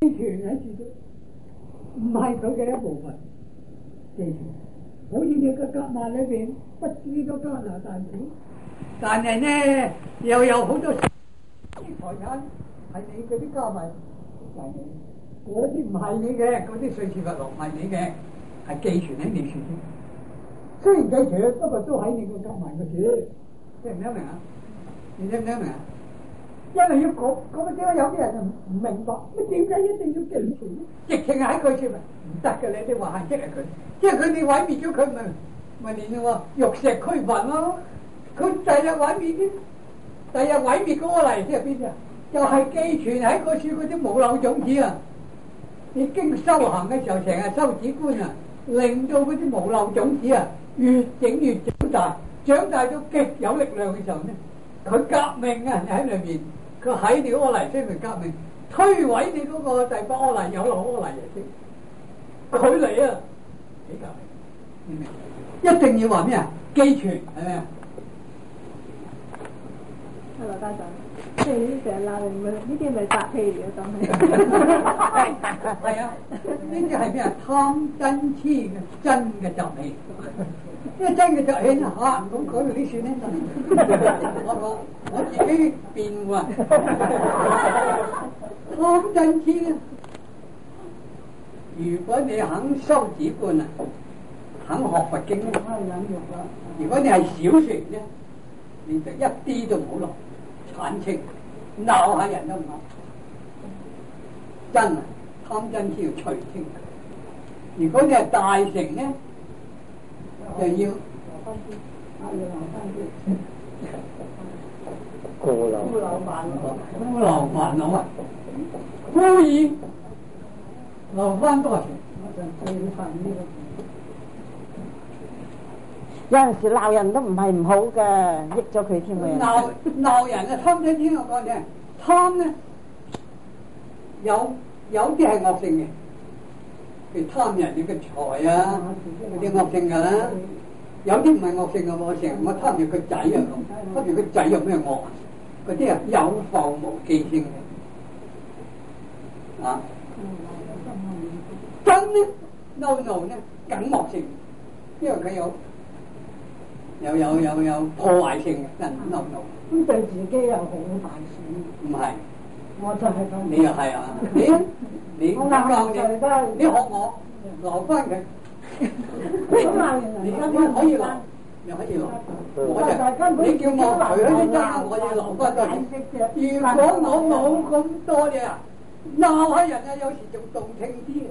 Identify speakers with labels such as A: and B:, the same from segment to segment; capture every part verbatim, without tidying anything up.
A: 寄存喺自己，唔係佢嘅一部分。寄存，好似你嘅夾萬裏邊不知都加拿大錢，但係呢又有好多啲財產係你嗰啲加埋係你，嗰啲唔係你嘅，嗰啲瑞士法郎唔係你嘅，係寄存喺你處先。雖然寄存，不過都喺你個夾萬嘅處，聽唔聽明啊？你聽唔聽明啊？因為要講講點解有啲人就唔明白，乜點解一定要寄存呢？直情係喺佢處咪唔得嘅，你哋話係即係佢，即係佢哋毀滅咗佢咪咪連喎玉石俱焚咯。佢第日毀滅啲，第日毀滅嗰個嚟即係邊啲啊？就係寄存喺嗰處嗰啲無漏種子啊！你經修行嘅時候，成日修止觀啊，令到嗰啲無漏種子啊越整越長大，長大到極有力量嘅時候呢，佢革命啊喺裏面。佢喺你嗰個泥先嚟革命，推毀你嗰個第八個泥有落嗰個泥嚟先，佢嚟啊！幾革命？明唔明？一定要話咩啊？寄存係咪啊？
B: 阿羅家長，即係呢啲成日鬧人嘅，呢啲咪雜氣嚟嘅，當係。
A: 係啊，呢啲係咩啊？貪真痴嘅真嘅雜氣。因為真嘅就係嚇，咁嗰度啲算咧，我我我自己變喎，貪真痴咧。如果你肯修止觀啊，肯學佛經咧，如果你係小乘咧，你就一啲都唔好落產清，鬧下人都唔啱。真啊，貪真痴要除清。如果你係大乘咧，就要
C: 孤陋
A: 孤陋煩惱，孤陋煩惱啊！孤耳留翻多少？
D: 有陣時鬧人都唔係唔好嘅，益咗佢添嘅。
A: 鬧鬧人啊！貪真痴我講你，貪咧有有啲係惡性嘅。譬如貪人哋嘅財啊，嗰啲惡性㗎啦。有啲唔係惡性嘅喎，成日我貪住個仔啊咁，貪住個仔有咩惡？嗰啲啊有復無記性嘅，啊，真咧 no no 咧梗惡性，因為佢有有有有有破壞性嘅，真 no no。
B: 咁對自己又好大損。
A: 唔係，
B: 我就係咁。
A: 你又係啊？你你我教你，你學我留翻佢。你根本可以留，又可以留。我就你叫我除咗啲渣，我要留翻多啲。如果我冇咁多嘢啊，鬧下人啊，有時仲動聽啲。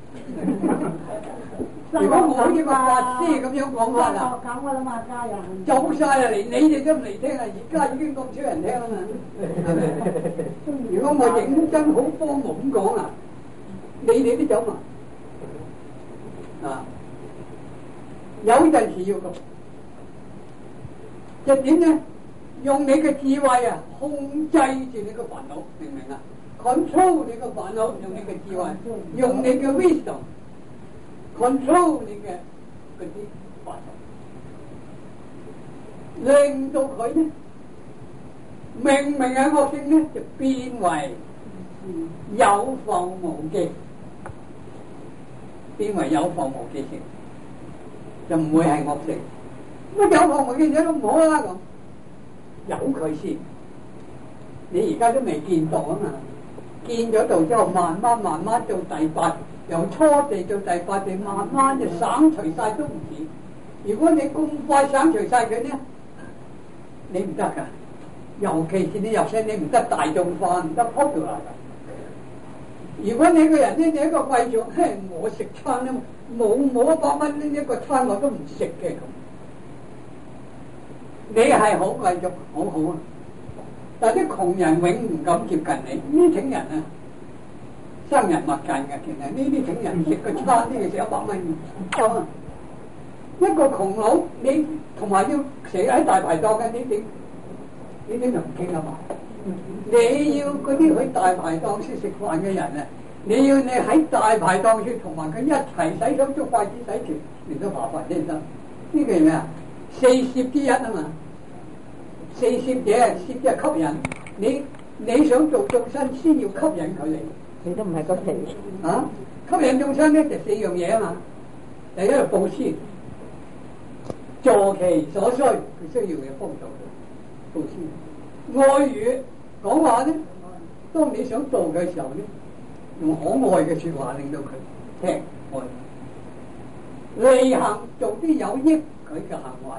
A: 如果我好似個法師咁樣講法啊，
B: 咁噶啦嘛，家人
A: 做晒啦，連你哋都唔嚟聽啦，而家已經咁少人聽啦嘛。如果我認真好荒謬咁講啊，你哋都走嘛啊！有陣時要咁，就點咧？用你嘅智慧啊，控制住你嘅煩惱，明唔明啊 ？control 你嘅煩惱，用你嘅智慧，用你嘅 wisdom，control 你嘅嗰啲煩惱，令到佢咧，明明係惡性咧，就變為有復無記，變為有復無記性。就唔會係惡性，乜有復無記性都唔好啦咁，由佢先。你而家都未見到啊嘛，見咗道之後，慢慢慢慢做第八，由初地做第八地，慢慢就省除晒都唔止。如果你咁快省除晒佢呢，你唔得噶。尤其是你入世，你唔得大眾化，唔得 popular。如果你個人呢，你一個貴族，嘿，我食餐咧冇冇一百蚊呢一個餐我都唔食嘅咁，你係好貴族，好好啊！但啲窮人永唔敢接近你，呢種人啊，生人勿近嘅，其實呢啲種人食個餐都要食一百蚊嘅。一個窮佬，你同埋要成日喺大排檔嘅，你點你點就唔傾啊嘛？你要嗰啲去大排檔先食飯嘅人啊，你要你喺大排檔先同埋佢一齊洗手捉筷子洗拳，連都麻煩先得。呢個係咩啊？四攝之一啊嘛，四攝者，攝就吸引你，你想做眾生先要吸引佢嚟，
D: 你都唔係個皮
A: 啊！吸引眾生咧就四樣嘢啊嘛。第一係布施，助其所需，佢需要嘅幫助布施。愛語講話咧，當你想做嘅時候咧，用可愛嘅説話令到佢聽愛。利行做啲有益佢嘅行為。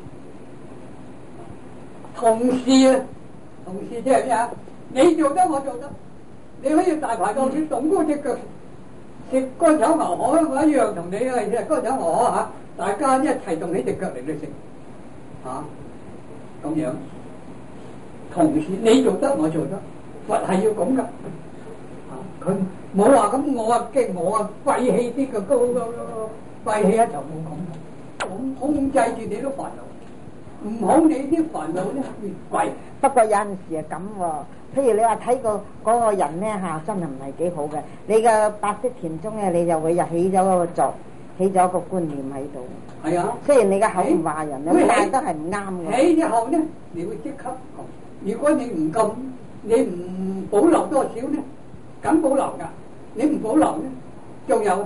A: 同事啊，同事即係咩啊？你做得我做得，你可以大排檔主動高隻腳食乾炒牛河，我一樣同你係食乾炒牛河嚇，大家一齊動起隻腳嚟去食嚇，咁樣。同事你做得我做得，佛係要咁噶嚇，佢冇話咁我啊激我啊廢氣啲嘅高高高廢氣一就冇咁，咁控制住你啲煩惱。唔好你啲煩惱咧越貴。
D: 不過有陣時係咁喎，譬如你話睇個嗰個人咧嚇，真係唔係幾好嘅。你嘅白色田中咧，你就會又起咗個作，起咗個觀念喺度。
A: 係啊，
D: 雖然你嘅口唔話人咧，但係都係唔啱嘅。
A: 起之後咧，你會即刻講。如果你唔咁，你唔保留多少咧，梗保留㗎。你唔保留咧，仲有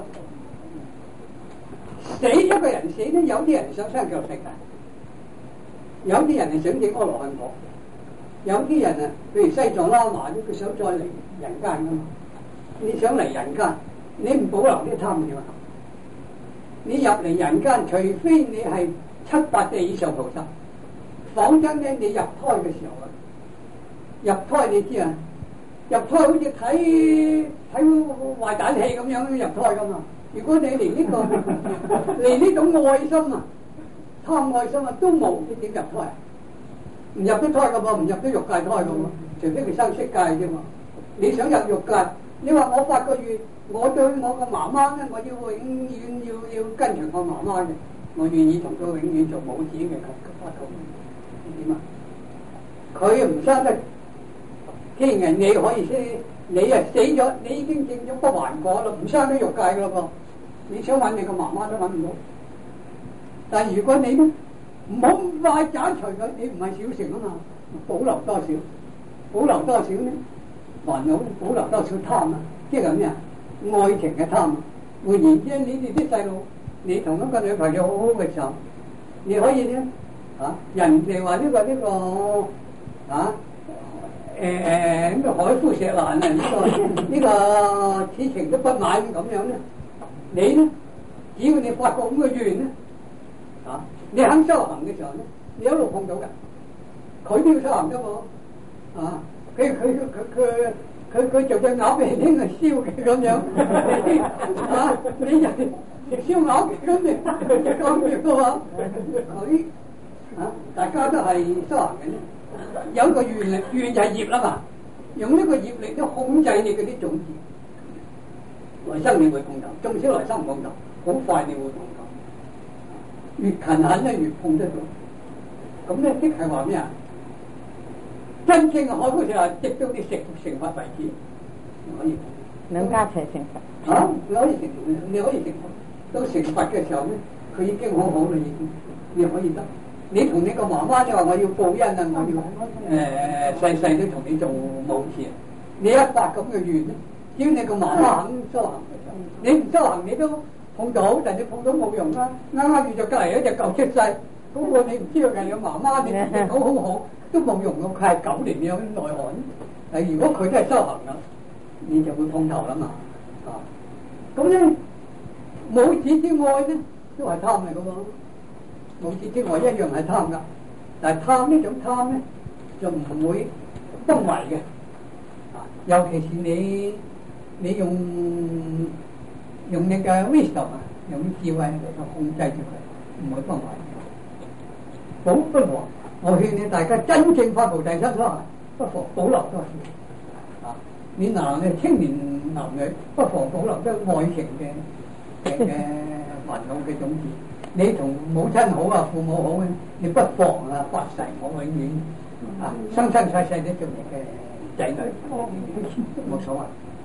A: 死一個人死咧，有啲人想生腳食㗎。有啲人係想整阿羅漢果，有啲人啊，譬如西藏喇嘛咧，佢想再嚟人間噶嘛。你想嚟人間，你唔保留啲貪點啊？你入嚟人間，除非你係七八地以上菩薩，否則咧你入胎嘅時候啊，入胎你知啊，入胎好似睇睇壞蛋戲咁樣入胎噶嘛。如果你連呢、這個連呢種愛心啊，貪愛心啊都冇，你點入胎？唔入得胎噶噃，唔入得欲界胎噶喎，除非佢生色界啫嘛。你想入欲界，你話我發個願，我對我個媽媽咧，我要永遠要要跟隨我媽媽嘅，我願意同佢永遠做母子嘅發個願，點啊？佢唔生得天人，你可以先，你啊死咗，你已經證咗不還果啦，唔生得欲界噶啦噃。你想揾你個媽媽都揾唔到。但係如果你咧唔好咁快斬除佢，你唔係小乘啊嘛，保留多少？保留多少咧？煩惱保留多少貪啊？即係咩啊？愛情嘅貪。換言之，你哋啲細路，你同一個女朋友好好嘅時候，你可以咧啊，人哋話呢個呢個啊誒誒咁嘅海枯石爛啊，呢個呢個此情都不買咁樣咧，你咧只要你發覺咁嘅願咧。啊！你肯修行嘅時候咧，你一路碰到嘅，佢都要修行噶喎。啊！佢佢佢佢佢佢做隻鴨俾你聽係燒嘅咁樣，啊！你就食燒鴨咁你就講住嘅話，佢啊大家都係修行嘅啫。有一個願力，願就係業啦嘛，用呢個業力都控制你嗰啲種子，來生你會碰到，縱使來生唔碰到，好快你會碰到。越勤懇咧越碰得到，咁咧即係話咩啊？真正嘅海枯石爛，直到你成成佛為止，可以
D: 兩家齊成佛。
A: 啊！你可以成，你可以成佛。到成佛嘅時候咧，佢已經好好啦，已經你可以得。你同你個媽媽就話我要報恩啊，我要誒細細都同你做母親。你一發咁嘅願咧，只要你個媽媽肯修行嘅時候，你唔修行你都碰到，但你碰到冇用啦。啱啱遇著隔離一隻狗出世，嗰個你唔知道係你媽媽，你隻狗好好都冇用嘅，佢係狗嚟，你有啲內涵。但如果佢都係修行啦，你就會碰頭啦嘛。啊，咁咧母子之愛咧都係貪嚟嘅喎，母子之愛一樣係貪噶，但係貪呢種貪咧就唔會不為嘅。啊，尤其是你你用。用你嘅 wisdom 啊，用智慧嚟到控制住佢，唔會崩壞。保不妨，我勸你大家真正發菩提心啦，不妨保留多少啊！你男嘅青年男女，不妨保留得愛情嘅嘅煩惱嘅種子。你同母親好啊，父母好嘅，你不妨啊發誓，我永遠啊生生世世都做你嘅仔女，冇所謂。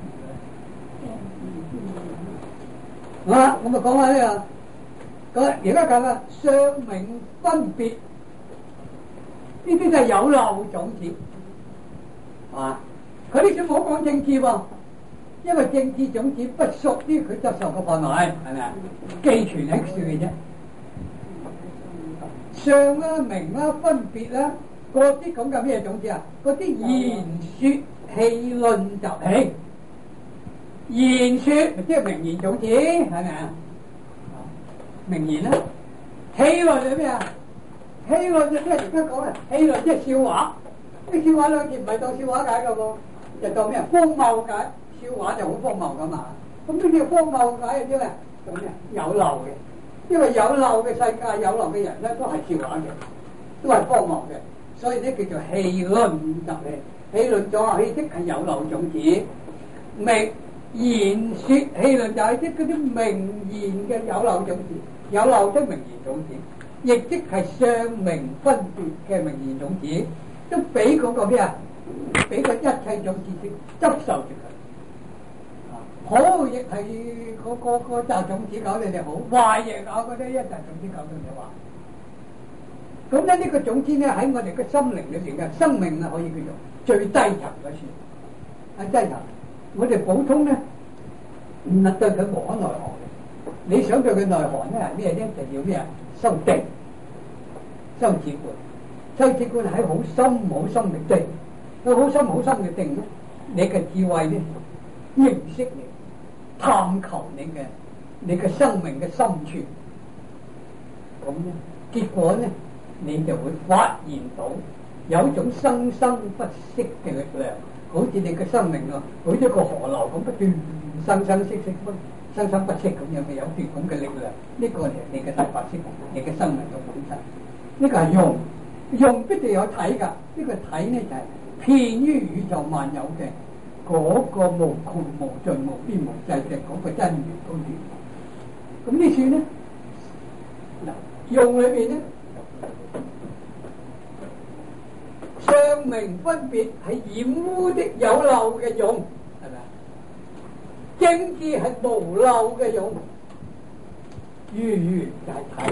A: 好啦，我咪講下呢個，咁而家講啦，相明分別，呢啲就係有漏種子，啊，佢呢啲冇講政治喎， 因為政治種子不屬於佢執受嘅範圍，係咪啊？寄存喺處嘅啫。相啦、名啦、分別啦，嗰啲講緊咩種子啊？嗰啲言説戲論集氣，言説即係名言種子，係咪啊？名言啦，戲論係咩啊？戲論就即係而家講啊，戲論即係笑話。啲笑話兩字唔係當笑話解㗎喎，就當咩啊？荒謬解，笑話就好荒謬㗎嘛。咁呢叫荒謬解係啲咩？做咩？有漏嘅，因為有漏嘅世界、有漏嘅人咧，都係笑話嘅，都係荒謬嘅，所以咧叫做戲論集氣。戲論咗氣即係有漏種子，名言説戲論就係即嗰啲名言嘅有漏種子，有漏的名言種子，亦即係相名分別嘅名言種子。都俾嗰個咩啊？俾個一切種子執受住佢。好亦係嗰個個集種子搞你哋好，壞亦搞嗰啲一集種子搞到你壞。咁咧呢個種子咧喺我哋嘅心靈裏邊嘅生命啊，可以叫做最低層嘅算。喺低層，我哋普通咧唔係對佢無可奈何嘅。你想對佢奈何咧係咩咧？就要咩啊？修定、修止觀。修止觀係好深好深嘅定，有好深好深嘅定咧，你嘅智慧咧認識你，探求你嘅你嘅生命嘅深處，咁咧結果咧你就會發現到有一種生生不息嘅力量，好似你嘅生命啊，好似一個河流咁不斷生生息息不生生不息咁樣嘅有段咁嘅力量，呢個係你嘅大法識，你嘅生命嘅本質，呢個係用。用必定有體㗎，呢、這個體呢就係、是、遍於宇宙萬有嘅嗰個無窮無盡無邊無際嘅嗰個真源嗰源。咁呢處呢，嗱用裏邊呢，相名分別係染污的有漏嘅用，係咪啊？正知係無漏嘅用，如如就係體。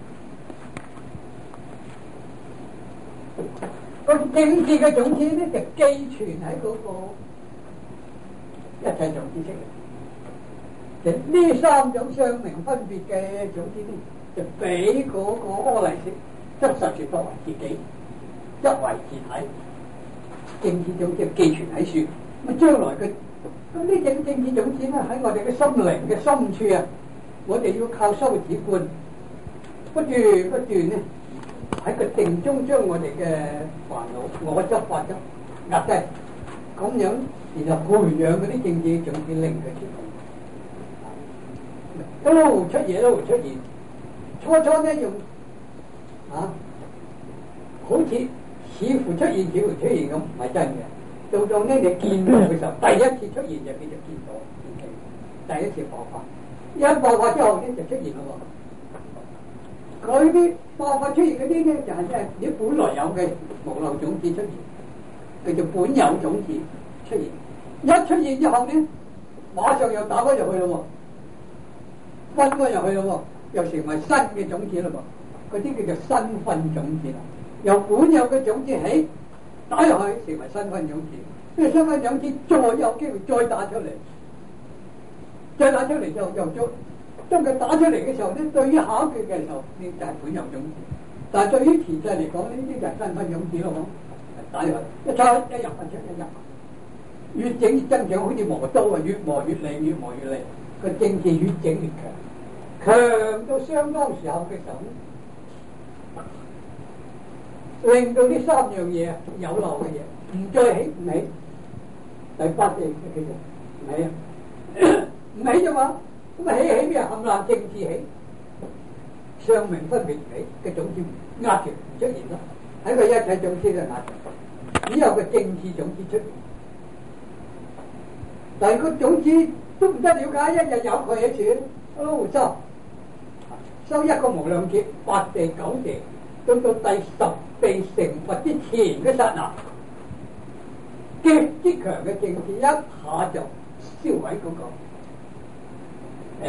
A: 個政治嘅種子咧就寄存喺嗰個一切種子識嘅，就呢三種相名分別嘅種子咧，就俾嗰個阿賴識執實住作為自己，執為自體。政治種子寄存喺處，咁將來嘅咁呢種政治種子咧喺我哋嘅心靈嘅深處啊，我哋要靠修止觀，不斷不斷咧。喺個定中將我哋嘅煩惱、我執、法執壓低，咁樣然後培養嗰啲政治種子令佢出嚟，一路出現一路出現。初初咧用啊，好似似乎出現似乎出現咁，唔係真嘅。到到咧你見到嘅時候，第一次出現就叫做見到，第一次爆發。一爆發之後咧就出現啦喎。佢啲爆發出現嗰啲咧，就係即係你本來有嘅無漏種子出現，叫做本有種子出現。一出現之後咧，馬上又打開入去咯喎，分開入去咯喎，又成為新嘅種子咯喎。嗰啲叫做新分種子啦。由本有嘅種子起，打入去成為新分種子。呢個新分種子再有機會再打出嚟，再打出嚟就又再。當佢打出嚟嘅時候咧，對於考據嘅時候，呢就係本有種子；但係對於前世嚟講，呢啲就係新分種子咯。打入去一出一入一出一入，越整越增長，好似磨刀啊，越磨越利，越磨越利。個正氣越整越強，強到相當時候嘅時候，令到呢三樣嘢有漏嘅嘢唔再起唔起。第八地嘅叫做唔起啊，唔起啫嘛。咁啊起起咩啊？冚唪唥政治起，相名分別起嘅種子壓住出現咯，喺個一切種子嘅壓住，只有個政治種子出現。但係個種子都唔得了解，一日有佢喺處，哦收收一個無量劫，八地九地，到到第十地成佛之前嘅剎那，極之強嘅政治一下就燒毀嗰個。誒，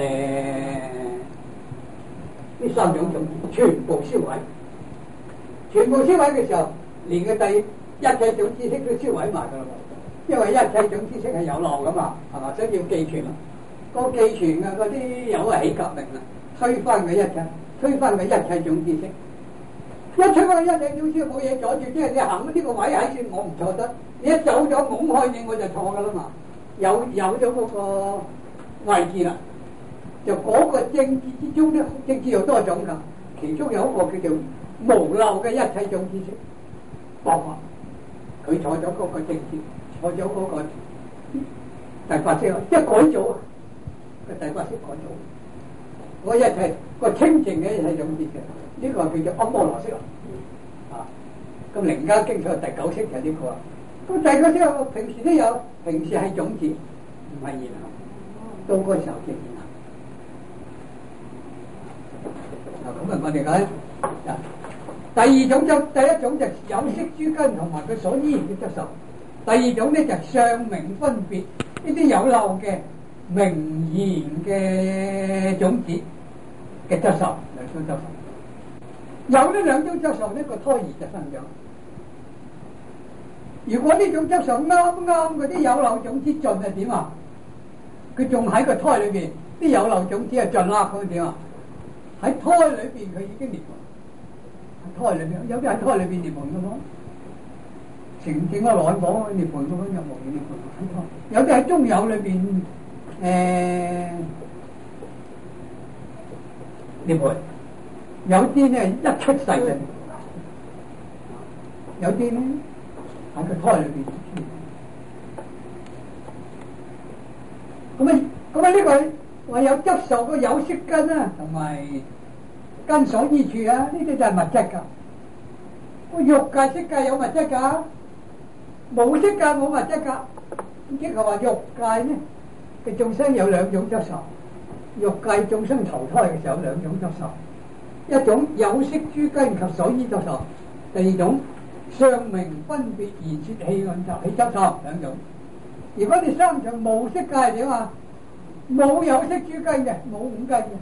A: 呢三種種子全部燒毀，全部燒毀嘅時候，連個第一切種子識都燒毀埋噶啦， 因為一切種知識係有漏噶嘛，係嘛？所以要寄存咯。個寄存啊，嗰啲有係起革命啦，推翻佢一切，推翻佢一切種知識。一推翻一切種知識冇嘢阻住，即係你行呢個位喺算我唔錯得。你一走咗拱開你，我就錯噶啦嘛。有有咗嗰個位置啦，就嗰個政治之中咧，政治有多種噶，其中有一個叫做無漏嘅一切種知識爆發。佢坐咗嗰個政治，坐咗嗰個第八識，即係改組啊！個第八識改組，我一切個清淨嘅一切種知識，呢個叫做阿摩羅識啊！咁《楞伽經》上第九識就呢個啊。咁第九識我平時都有，平時係種子，唔係現行。到嗰時候先現行。嗱，咁啊，我哋講啊。第二種就第一種就有色諸根同埋佢所依嘅質受，第二種咧就相明分別呢啲有漏嘅名言嘅種子嘅質受，兩種質受。有呢兩種質受呢個胎兒就生長。如果呢種質受啱啱嗰啲有漏種子盡係點啊？佢仲喺個胎裏邊，啲有漏種子係盡啦，咁點啊？喺胎裏邊佢已經滅亡。胎裏邊有啲喺胎裏邊涅槃嘅咯，成整個內火涅槃咁樣入無涅槃喺胎，有啲喺中有裏邊誒涅槃，有啲咧一出世嘅，有啲咧喺個胎裏邊。咁啊咁啊呢個話有質受個有色根啊，同埋根所依處啊，呢啲就係物質噶。個欲界色界有物質噶，無色界冇物質噶。即係話欲界呢嘅眾生有兩種質受，欲界眾生投胎嘅時候有兩種質受，一種有色諸根及所依質受，第二種相明分別言說氣運習起質受兩種。如果你三場無色界點啊？冇有色諸根嘅，冇五根嘅。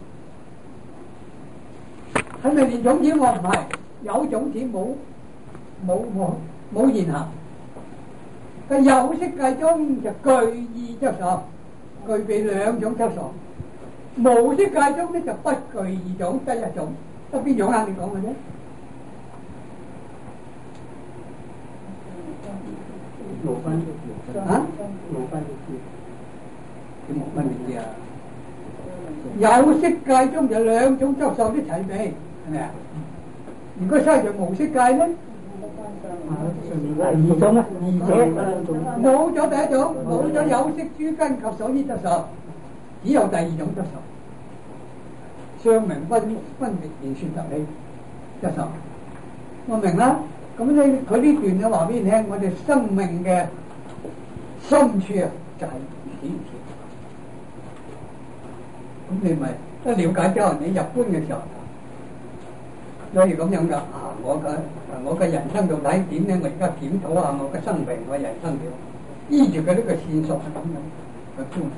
A: 係咪連種子我唔係？有種子冇冇冇冇現行。個有色界中就具意質受，具備兩種質受。無色界中咧就不具二種，得一種。得邊種啊？你講嘅啫。無分啊？無分點無分別啊？有色界中就兩種質受都齊備。係咪啊？如果生在無色界咧，二種啊，二者冇咗第一種，冇咗有色諸根及所依質受，只有第二種質受，相明分分別言說習氣質受。我明啦。咁咧，佢呢段就話俾你聽，我哋生命嘅深處啊，就係顯現。咁你咪一了解之後，你入觀嘅時候。所以咁樣噶啊！我嘅我嘅人生到底點咧？我而家檢討下我嘅生命，我人生點？依住佢呢個線索係咁樣去觀。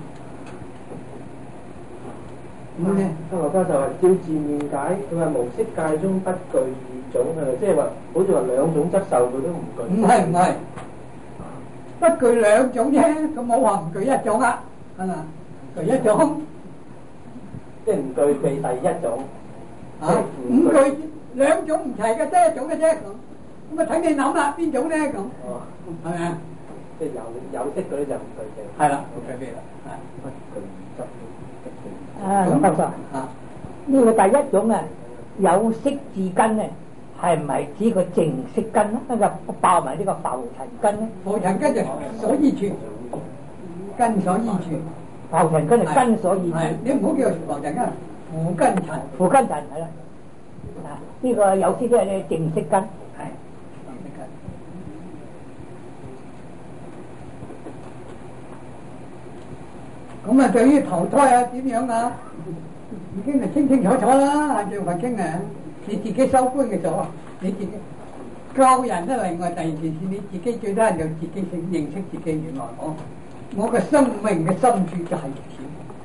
A: 咁咧，
C: 阿羅家就話照字面解，佢話無色界中不具二種嘅，即係話好似話兩種質受佢都唔具。
A: 唔係唔係，不具兩種啫，佢冇話唔具一種啊，係嘛？具一種，
C: 即係唔具備第一種。
A: 啊，五具。兩種唔齊嘅，得一種嘅啫咁，咁啊睇你諗啦，邊種咧咁？哦，係咪啊？
C: 即係有有色嗰啲就唔具備。
A: 係啦，唔具備啦，係。
E: 啊，林教授啊，呢個第一種啊，有色自根咧，係唔係指個淨色根咧？咁就爆埋呢個浮塵根咧？
A: 浮塵根就所依處，根所依處。
E: 浮塵根係根所依處。
A: 係，你唔好叫浮塵根，浮根塵。
E: 浮根塵係啦。啊！呢個有啲都係咧淨色根，
A: 係淨色根。咁啊，對於投胎啊，點樣啊？已經係清清楚楚啦，叫佛經啊！你自己修觀嘅時候，你自己教人都另外第二件事，你自己最得人就自己認認識自己，原來我我嘅生命嘅深處就係如此。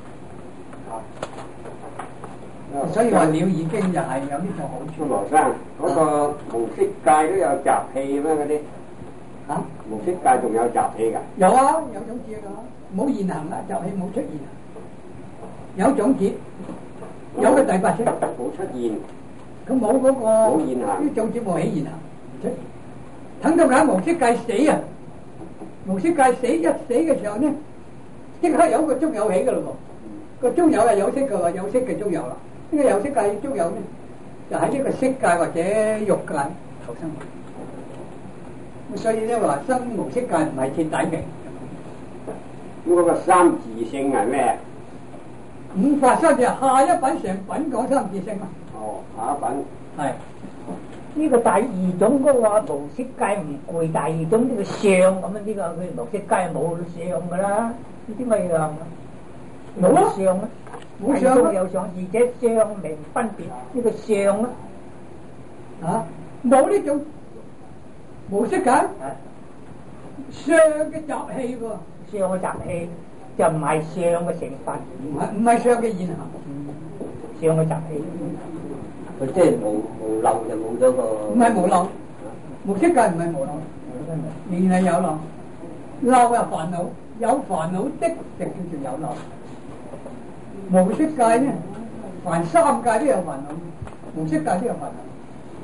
A: 所以話了已經就係有呢個好處。
F: 羅生嗰個無色界都有習氣咩嗰啲
A: 嚇。
F: 無色界仲有習氣㗎？
A: 有啊，有種子㗎，冇現行啦，習氣冇出現啊。有種子，有個第八識
F: 冇出現，
A: 佢冇嗰個
F: 冇現行，
A: 啲種子冇起現行，唔出現。等到佢喺無色界死啊！無色界死一死嘅時候呢，即刻有個中有起㗎咯喎，個中有係有色嘅話，有色嘅中有啦。呢個有色界中有呢，就喺呢個色界或者欲界投生。所以咧話生無色界唔係徹底嘅。
F: 咁嗰個三自性係咩？
A: 五法三自，下一品成品講三自性啊。
F: 哦，下一品
A: 係
E: 呢個第二種嗰個無色界唔攰，第二種呢個相咁啊，呢個佢無色界冇相噶啦，呢啲咪樣啊？冇相啊，
A: 冇相啊，
E: 有相，而且相名分別呢個相啊，
A: 啊冇呢種無色界相嘅習氣喎，
E: 相嘅習氣就唔係相嘅成分，
A: 唔係唔係相嘅現行，
E: 相嘅習氣。
C: 佢即係無無漏就冇咗個，
A: 唔係無漏，無色界唔係無漏，仍然係有漏。漏係煩惱，有煩惱的就叫做有漏。無色界呢，凡三界都有煩惱，無色界都有煩惱。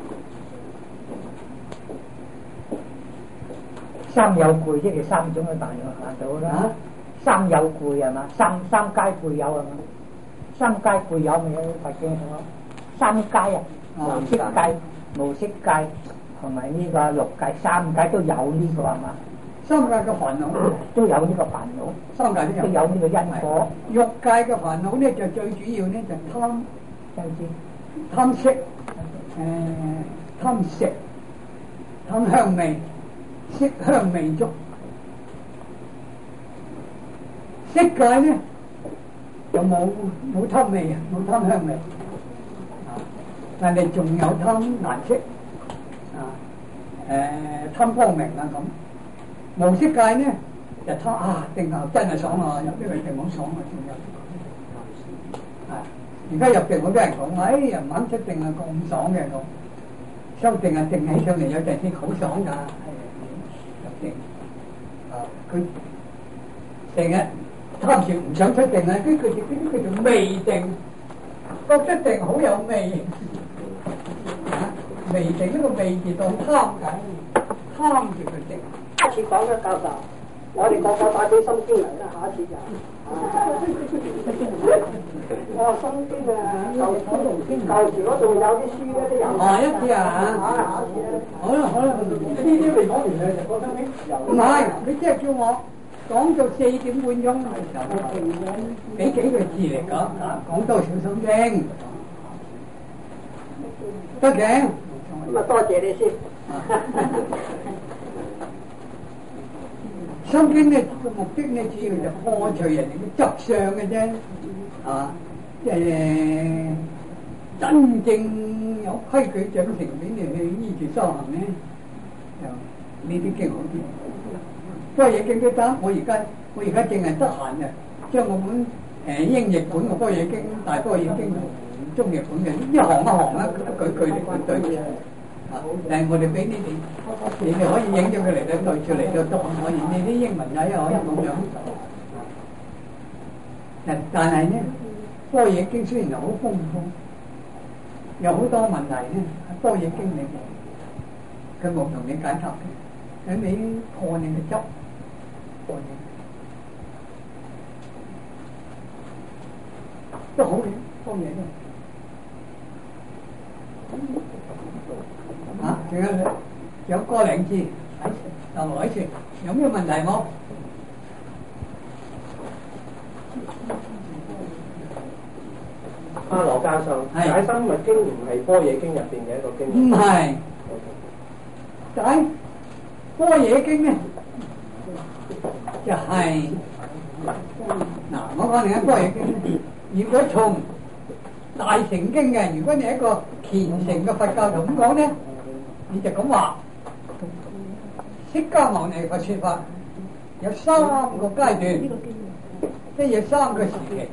E: 三有攰即係三種嘅大嘅煩惱啦。
A: 啊
E: 三有攰係嘛？三三皆攰有係嘛？三皆攰有咪有佛經講？三界啊，無色界、無色界同埋呢個欲界，三界都有呢個係嘛？
A: 三界嘅煩惱
E: 都有呢個煩惱，
A: 三界都有，
E: 都有呢個因果。
A: 欲界嘅煩惱咧就最主要咧就貪
E: 知唔知？
A: 貪色，誒、貪食，貪香味，色香味觸。色界咧就冇冇貪味啊，冇貪香味。但係仲有貪顏色啊，誒貪光明啊咁。無色界呢就貪啊定啊真係爽啊，入呢個定好爽啊，仲有啊！而家入定好多人講話，哎呀唔肯出定啊咁爽嘅咁，修定啊定起上嚟有陣時好爽㗎，入定啊佢成日貪住唔想出定啊，跟住佢啲叫做味定，覺得定好有味。味定呢個味字當貪緊，貪住佢定。
G: 下次講啦，教授，我哋個個帶啲心經嚟啦，下一次就。哦，心經啊，舊舊時嗰度有啲書咧都有。
A: 哦，一次啊嚇。好啦好啦，呢啲未講完咧就覺得唔係，你即係叫我講到四點半鐘嘅時候，俾幾個字嚟講啊，講多少心經得嘅。
G: 咁啊，多謝你先。
A: 心經咧個目的咧主要就破除人哋嘅執相嘅啫，啊，即係真正有規矩掌成俾你去依住修行咧，就呢啲經好啲。科野經都得，我而家我而家淨係得閒嘅，將我本誒英譯本嘅科野經、大科野經同中譯本嘅一行一行啦，一句句嚟去對嘅。啊！但係我哋俾你哋，你哋可以影咗佢嚟到對住嚟到讀，可以你啲英文仔可以咁樣。但但係呢，般若經雖然係好豐富，有好多問題呢，般若經裏面佢冇同你解答嘅，佢你破你嘅執，破你都好嘅，般若都。啊！仲有有個零字，就來一次，有咩問題冇？
C: 阿羅教授，解深密經唔係般若經入邊嘅一個經。
A: 唔係，解般若經咧，就係、是、嗱，我講另一般若經咧，如果從大乘經嘅，如果你係一個虔誠嘅佛教徒咁講咧，你就咁話，釋迦牟尼佛說法有三個階段，即係有三個時期，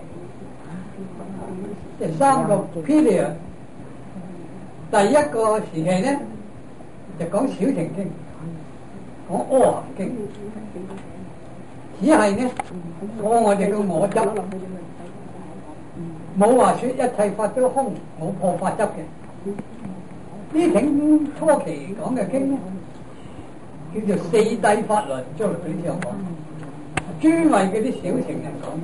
A: 即係三個 period。第一個時期咧就講小乘經， 講阿含經，只係呢講我哋嘅我執，冇話說一切法都空，冇破法執嘅。呢挺初期講嘅經呢，叫做四諦法輪，將來佢先講，專為嗰啲小乘人講。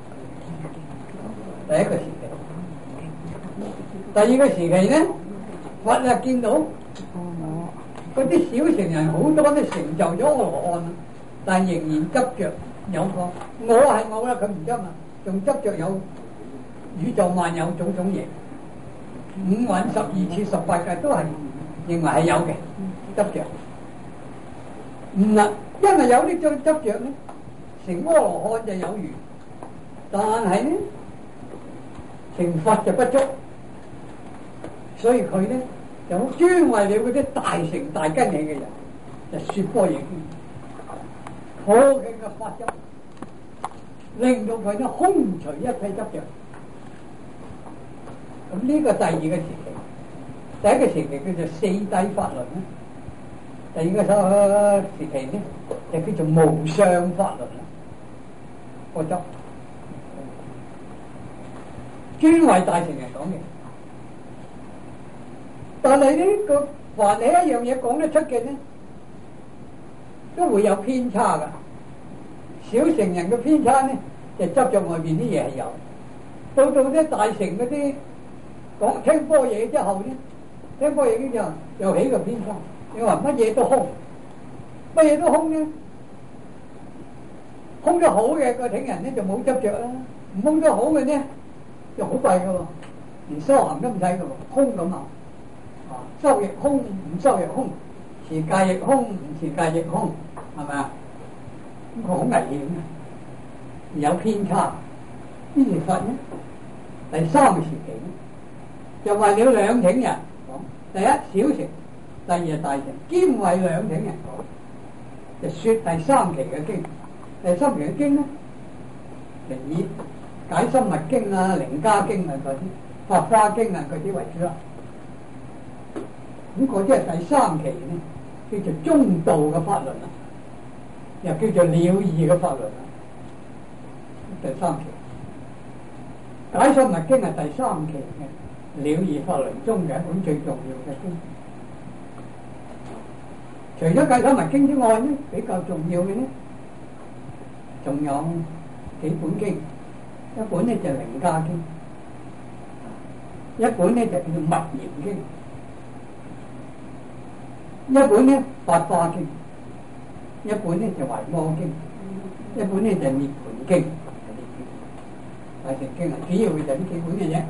A: 第一個時期，第二個時期呢，佛啊見到嗰啲小乘人好多都成就咗阿羅漢，但仍然執着有個我係我啦，佢唔執啊，仲執着有宇宙萬有種種嘢，五蘊十二處十八界都係認為係有嘅執着。唔啦，因為有呢種執着咧，成阿羅漢就有餘，但係呢成佛就不足，所以佢咧就專為了嗰啲大乘大根器嘅人，就說般若經，好勁嘅法執，令到佢咧空除一切執着。咁呢個第二個時期，第一個時期叫做四諦法輪啦，第二個時時期咧就叫做無上法輪啦，個執專為大乘人講嘅。但係呢個凡係一樣嘢講得出嘅呢，都會有偏差噶。小乘人嘅偏差呢，就執着外邊啲嘢係有，到到啲大乘嗰啲講聽般若之後呢，聽般若經之後又起個偏差，你話乜嘢都空，乜嘢都空呢？空得好嘅個聽人呢就冇執着啦，唔空得好嘅呢就好弊噶喎，連修行都唔使噶喎，空咁啊！修亦空，唔修亦空；持戒亦空，唔持戒亦空，係咪啊？咁佢好危險嘅，有偏差。呢條佛呢，第三個時期呢，就為了兩挺人講，第一小乘，第二大乘，兼為兩挺人講，就說第三期嘅經。第三期嘅經呢，就以解深密經啊、楞伽經啊嗰啲、法華經啊嗰啲為主啦。咁嗰啲係第三期咧，叫做中道嘅法輪啦，又叫做了義嘅法輪啦。第三期解深密經係第三期嘅了義法輪中嘅一本最重要嘅經。除咗解深密經之外呢，比較重要嘅呢，仲有幾本經，一本呢就係楞伽經，一本呢就叫做密嚴經。一本呢《法華經》，一本呢就《維摩經》，一本呢就《涅槃經》。大乘經啊，主要就呢幾本嘅啫。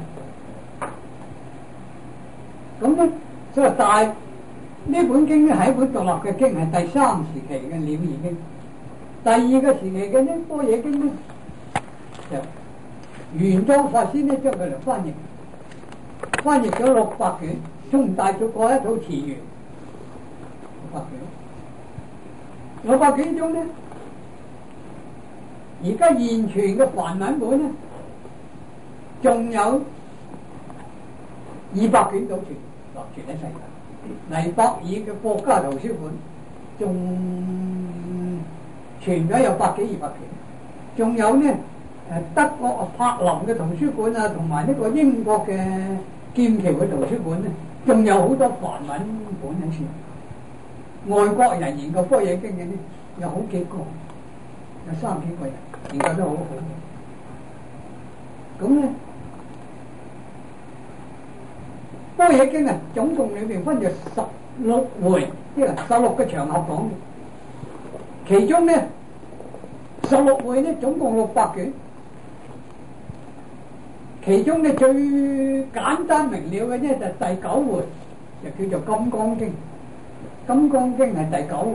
A: 咁咧，所以大呢本經咧係一本獨立嘅經，係第三時期嘅了義經。第二個時期嘅呢般若經咧，就玄奘法師呢將佢嚟翻譯，翻譯咗六百卷，仲大咗過一套詞源。六百卷，六百卷中呢，而家現存嘅梵文本呢，仲有二百卷到存，流傳喺世界。黎伯爾嘅國家圖書館仲存咗有百幾二百卷，仲有呢誒德國柏林嘅圖書館啊，同埋呢個英國嘅劍橋嘅圖書館呢，仲有好多梵文本喺處。外國人研究般若經嘅呢，有好幾個，有三幾個人研究得好好嘅。咁咧，般若經啊，總共裏邊分咗十六回，即係十六個場合講嘅。其中咧，十六回咧總共六百卷，其中咧最簡單明了嘅咧就係第九回，就叫做《金剛經》。《金剛經》係第九回，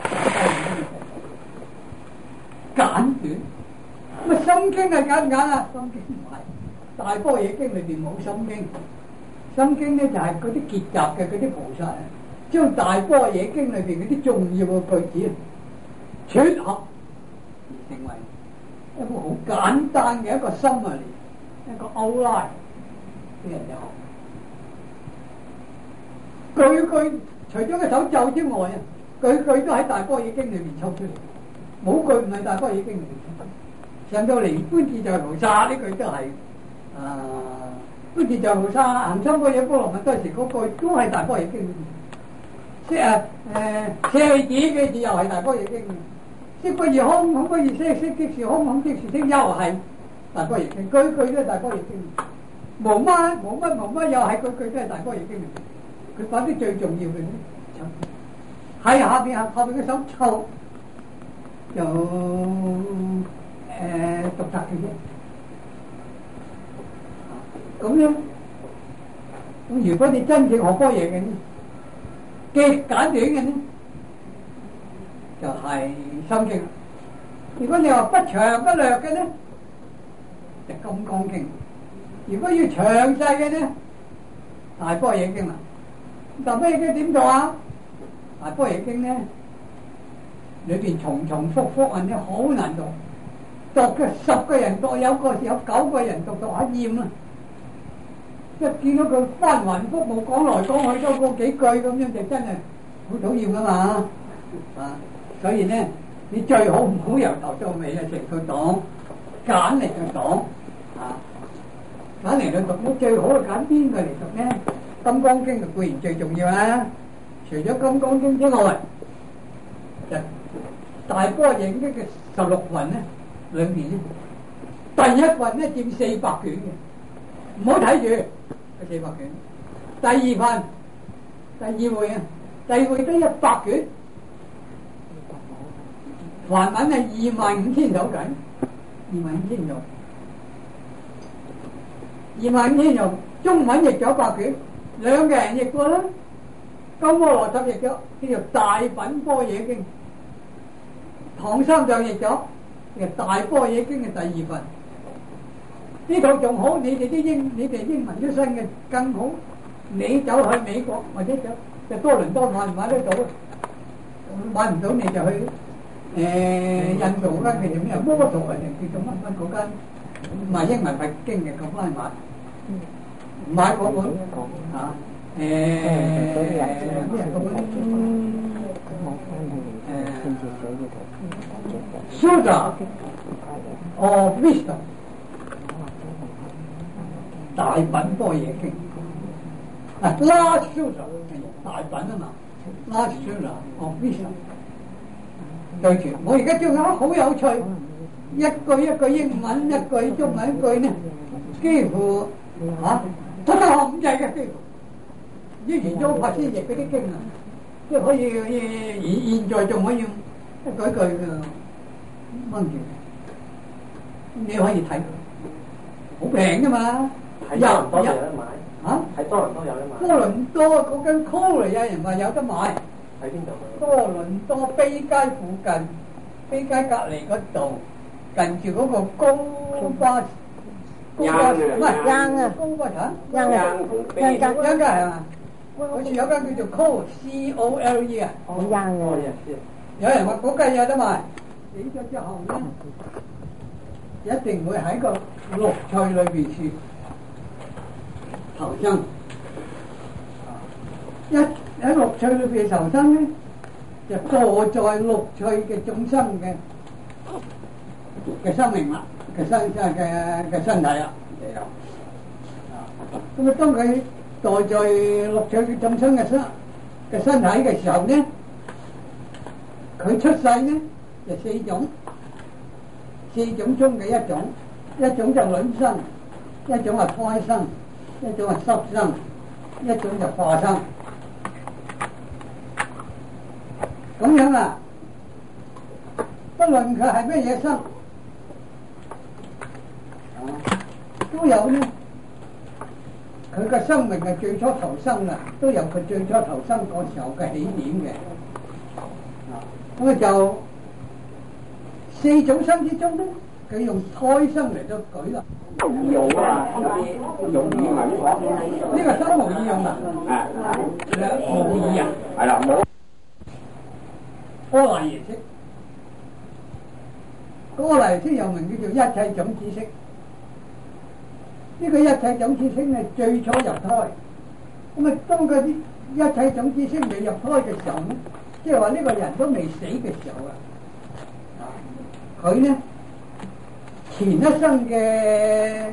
A: 簡短。咁啊，《心經》係簡唔簡啊？《心經》唔係，《大般若經》裏邊冇《心經》。《心經》咧就係嗰啲結集嘅嗰啲菩薩啊，將《大般若經》裏邊嗰啲重要嘅句子撮合，成為一個好簡單嘅一個 summary，一個 outline 俾人哋學。句句除咗個首咒之外啊， 句句都喺大般若經裏面抽出嚟，冇句唔係大般若經裏面抽。上到嚟觀自在菩薩呢句都係啊，觀自在菩薩行深般若波羅蜜多時嗰句都係大般若經裏面。即係誒舍利子嘅字又係大般若經嘅，色不異空，空不異色，色即是空，空即是色，又係大般若經，句句都係大般若經。無乜無乜無乜又係句句都係大般若經嚟。佢把啲最重要嘅咧，喺下邊下後邊嘅手抽就誒獨特嘅啫。咁樣咁如果你真正學般若嘅咧，極簡短嘅呢，就係、是、心經。如果你話不長不略嘅呢，就金剛經。如果要詳細嘅呢，大般若經啦。大般若經點做啊？大般若經呢，裏邊重重複複啊，你好難讀。讀嘅十個人讀，有個有九個人讀讀下厭啦。一見到佢翻雲覆霧講來講去都嗰幾句咁樣，就真係好討厭噶嘛啊！所以咧，你最好唔好由頭到尾啊，成個讀揀嚟就讀啊，揀嚟就讀。你最好係揀邊個嚟讀咧？《金剛經》就固然最重要啦。除咗《金剛經》之外，就大般若經嘅十六份咧，裏面咧第一份咧佔四百卷嘅，唔好睇住。四百卷，第二份，第二回啊，第二回得一百卷，梵文係二萬五千首緊，二萬五千首，二萬五千首，中文譯咗百卷，兩個人譯過啦，鳩摩羅什譯咗，叫做大品般若經，唐三藏譯咗，叫大般若經嘅第二份。呢套仲好，你哋啲英，你哋英文出身嘅更好。你走去美國或者走就多倫多買唔買得到？買唔到你就去誒、呃、印度嗰間叫做咩摩陀啊，定叫做乜乜嗰間賣英文佛經嘅咁翻去買，買嗰本啊誒咩嗰本誒 Sutra of Wisdom。大品般若經啊 ，Large Sutra 大品啊嘛 ，Large Sutra of Wisdom。對住我而家仲有好有趣，一句一句英文，一句中文，一句呢，幾乎嚇都得學五滯嘅幾乎。以前宗法師譯嗰啲經啊，即係可以現現在仲可以一句句嘅掹住，你可以睇，好平㗎嘛。
C: 喺多倫多有得買嚇，喺多倫多有得買。
A: 多倫多嗰間 Cole 有人話有得買，
C: 喺邊度？
A: 多倫多卑街附近，卑街隔離嗰度，近住嗰個高巴，高巴唔係
D: 央啊，
A: 高巴嚇，
D: 央啊，央間
A: 央間係嘛？好似有間叫做 Cole，C O L E 啊，
D: 好央啊，
A: 有人話嗰間有得賣，死咗之後咧，一定會喺個綠翠裏邊住。投生，一喺綠趣裏邊投生咧，就坐在綠趣嘅眾生嘅嘅生命啦，嘅身嘅嘅身體啦，咁啊，當佢坐在綠趣嘅眾生嘅身嘅身體嘅時候咧，佢出世咧就四種，四種中嘅一種，一種就卵生，一種係胎生。一種係濕生，一種就化生，咁樣啊，不論佢係咩嘢生，都有呢。佢嘅生命係最初投生啦，都有佢最初投生嗰時候嘅起點嘅。咁啊就四種生之中咧，佢用胎生嚟到舉啦。
F: 用啊，用語文講，
A: 呢個生無意用啊，係無意啊，
F: 係啦，冇
A: 阿賴耶識，阿賴耶識又名叫做一切種子識。呢個一切種子識係最初入胎，咁啊當佢啲一切種子識未入胎嘅時候咧， 即係話呢個人都未死嘅時候啊，佢呢前一生嘅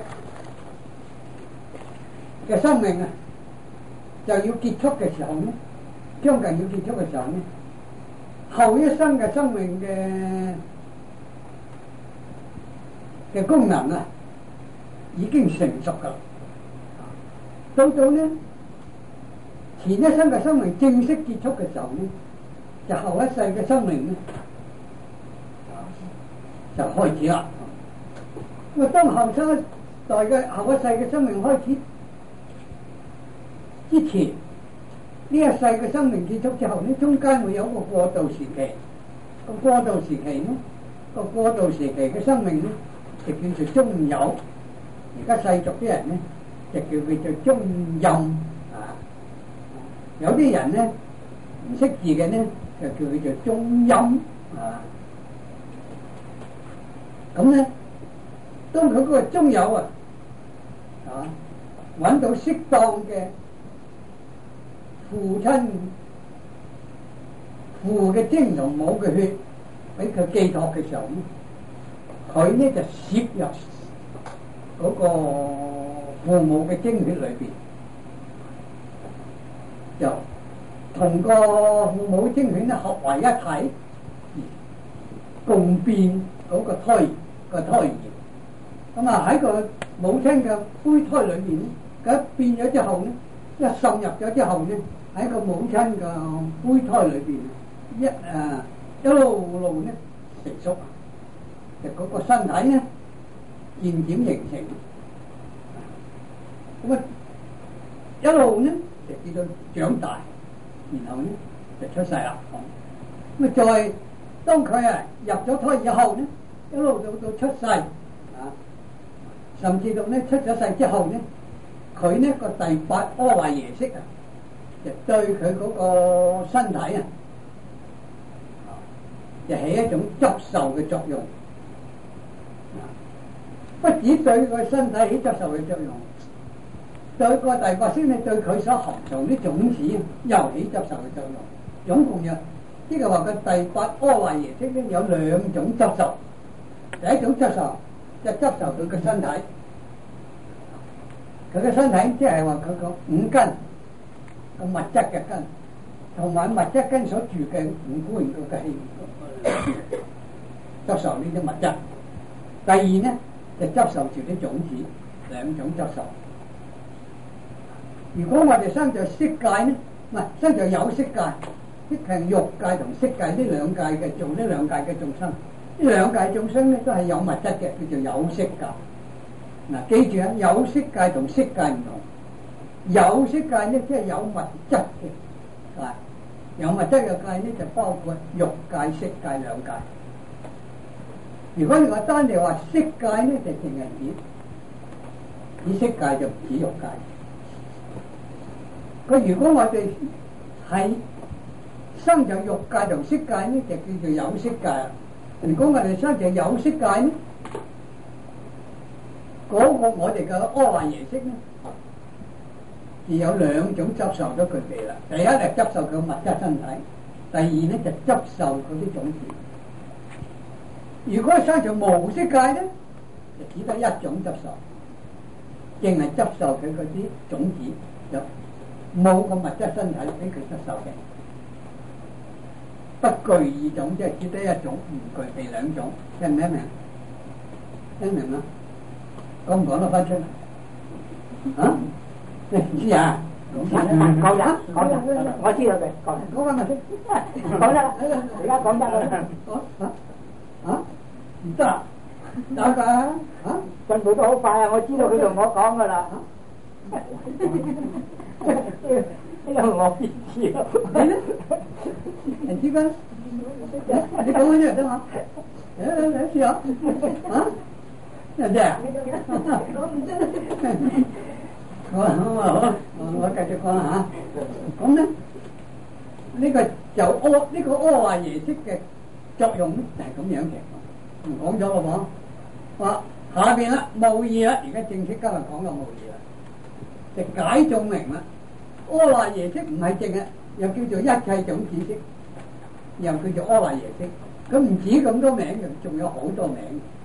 A: 嘅生命啊，就要結束嘅時候呢，將近要結束嘅時候呢，後一生嘅生命嘅嘅功能啊，已經成熟噶啦。到到呢前一生嘅生命正式結束嘅時候呢，就後一世嘅生命呢就開始啦。咁啊，當後生一代嘅後一世嘅生命開始之前，呢一世嘅生命結束之後呢，中間會有一個過渡時期。個過渡時期呢，個過渡時期嘅生命呢，就叫做中有。而家世俗啲人呢，就叫佢做中陰啊。有啲人呢唔識字嘅呢，就叫佢做中陰啊。咁呢，當佢嗰個中有啊，啊揾到適當嘅父親父嘅精同母嘅血俾佢寄託嘅時候呢，佢呢就攝入嗰個父母嘅精血裏邊，就同個父母精血呢合為一體，共變嗰個胎個胎兒。咁啊喺個母親嘅胚胎裏邊呢，咁變咗之後呢，一滲入咗之後呢，喺個母親嘅胚胎裏邊一誒、啊、一路路呢成熟，就嗰個身體呢漸漸形成，咁啊一路呢就叫做長大，然後呢就出世啦。咁啊再當佢啊入咗胎以後呢，一路到到出世啊，甚至到呢出咗世之後呢，佢呢個第八阿賴耶識啊，就對佢嗰個身體啊，就起一種執受嘅作用。不止對個身體起執受嘅作用，對個第八識呢對佢所含藏啲種子又起執受嘅作用。總共有，即係話個第八阿賴耶識呢有兩種執受。第一種執受就執受佢個身體，佢嘅身體即係話佢個五根個物質嘅根，同埋物質根所住嘅五官嗰個氣，執受呢啲物質。第二呢就執受住啲種子，兩種執受。如果我哋生在色界呢，唔係生在有色界，即係欲界同色界呢兩界嘅做呢兩界嘅眾生。呢兩界眾生咧都係有物質嘅，叫做有色界。嗱，記住啊，有色界同色界唔同。有色界咧即係有物質嘅，啊，有物質嘅界咧就包括欲界、色界兩界。如果你話單嚟話色界咧，就淨係指指色界，就唔指欲界。佢如果我哋係生在欲界同色界咧，就叫做有色界。如果我哋生在有色界呢，嗰、那個我哋嘅阿賴耶識呢，就有兩種執受咗佢哋啦。第一係執受佢物質身體，第二呢就執受嗰啲種子。如果係生在無色界呢，就只得一種執受，淨係執受佢嗰啲種子，就冇個物質身體俾佢執受嘅。不具二種，即係只得一種，唔具備兩種，聽唔聽明？聽明啦？講唔講得翻出嚟？啊？你唔知啊？
E: 講得，講得，我知道嘅，講得，
A: 講翻咪先，
E: 講得啦，而家講得啦。
A: 啊啊？唔得啊？得㗎？啊？
E: 進步得好快啊！我知道佢同我講㗎啦。因為我唔知啊。
A: 你咧？人知㗎？你講緊嘢得嘛？嚟嚟嚟試下啊！人哋啊？我唔知。好啊好啊好，我繼續講下。咁咧，呢個就阿呢個阿賴耶識嘅作用咧，就係咁樣嘅。唔講咗咯喎，話下邊啦，無義啦，而家正式今日講個無義啦，就解眾明啦。阿賴耶識唔係淨係，又叫做一切種子識。 又叫做阿賴耶識。咁唔止咁多名嘅，仲有好多名。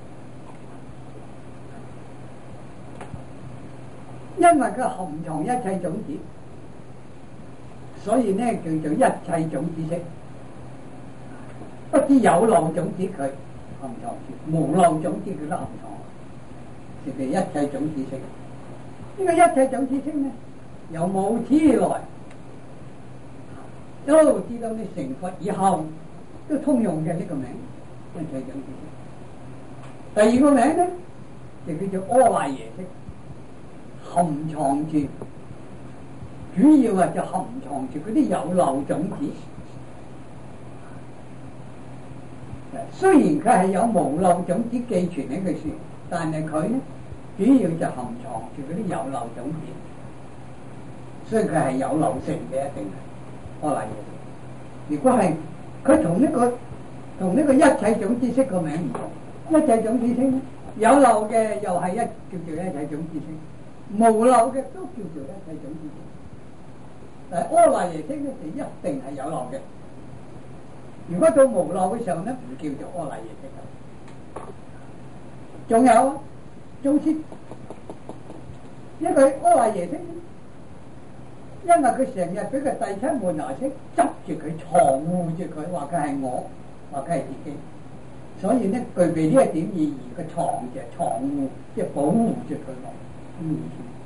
A: 因為佢含藏一切種子，所以呢叫做一切種子識。不知有漏種子佢含藏住，無漏種子佢都含藏，是佢一切種子識。呢、這個一切種子識呢，由無始以來一路至到你成佛以後，都通用嘅呢個名，一切種子識。第二個名呢，就叫做阿賴耶識。含藏住，主要啊就含藏住嗰啲有漏種子。雖然佢係有無漏種子寄存喺佢處，但係佢呢主要就含藏住嗰啲有漏種子，所以佢係有漏性嘅，一定係阿賴耶識。如果係佢同呢個同呢個一切種子識個名唔同，一切種子識有漏嘅又係一叫做一切種子識。無漏嘅都叫做一切種子識，但係阿賴耶識咧就一定係有漏嘅。如果到無漏嘅時候咧，唔叫做阿賴耶識。仲有總之，因為阿賴耶識，因為佢成日俾個第七門牙識執住佢，藏護住佢，話佢係我，話佢係自己，所以咧具備呢一點意義，佢藏住、藏護，即係保護住佢。嗯，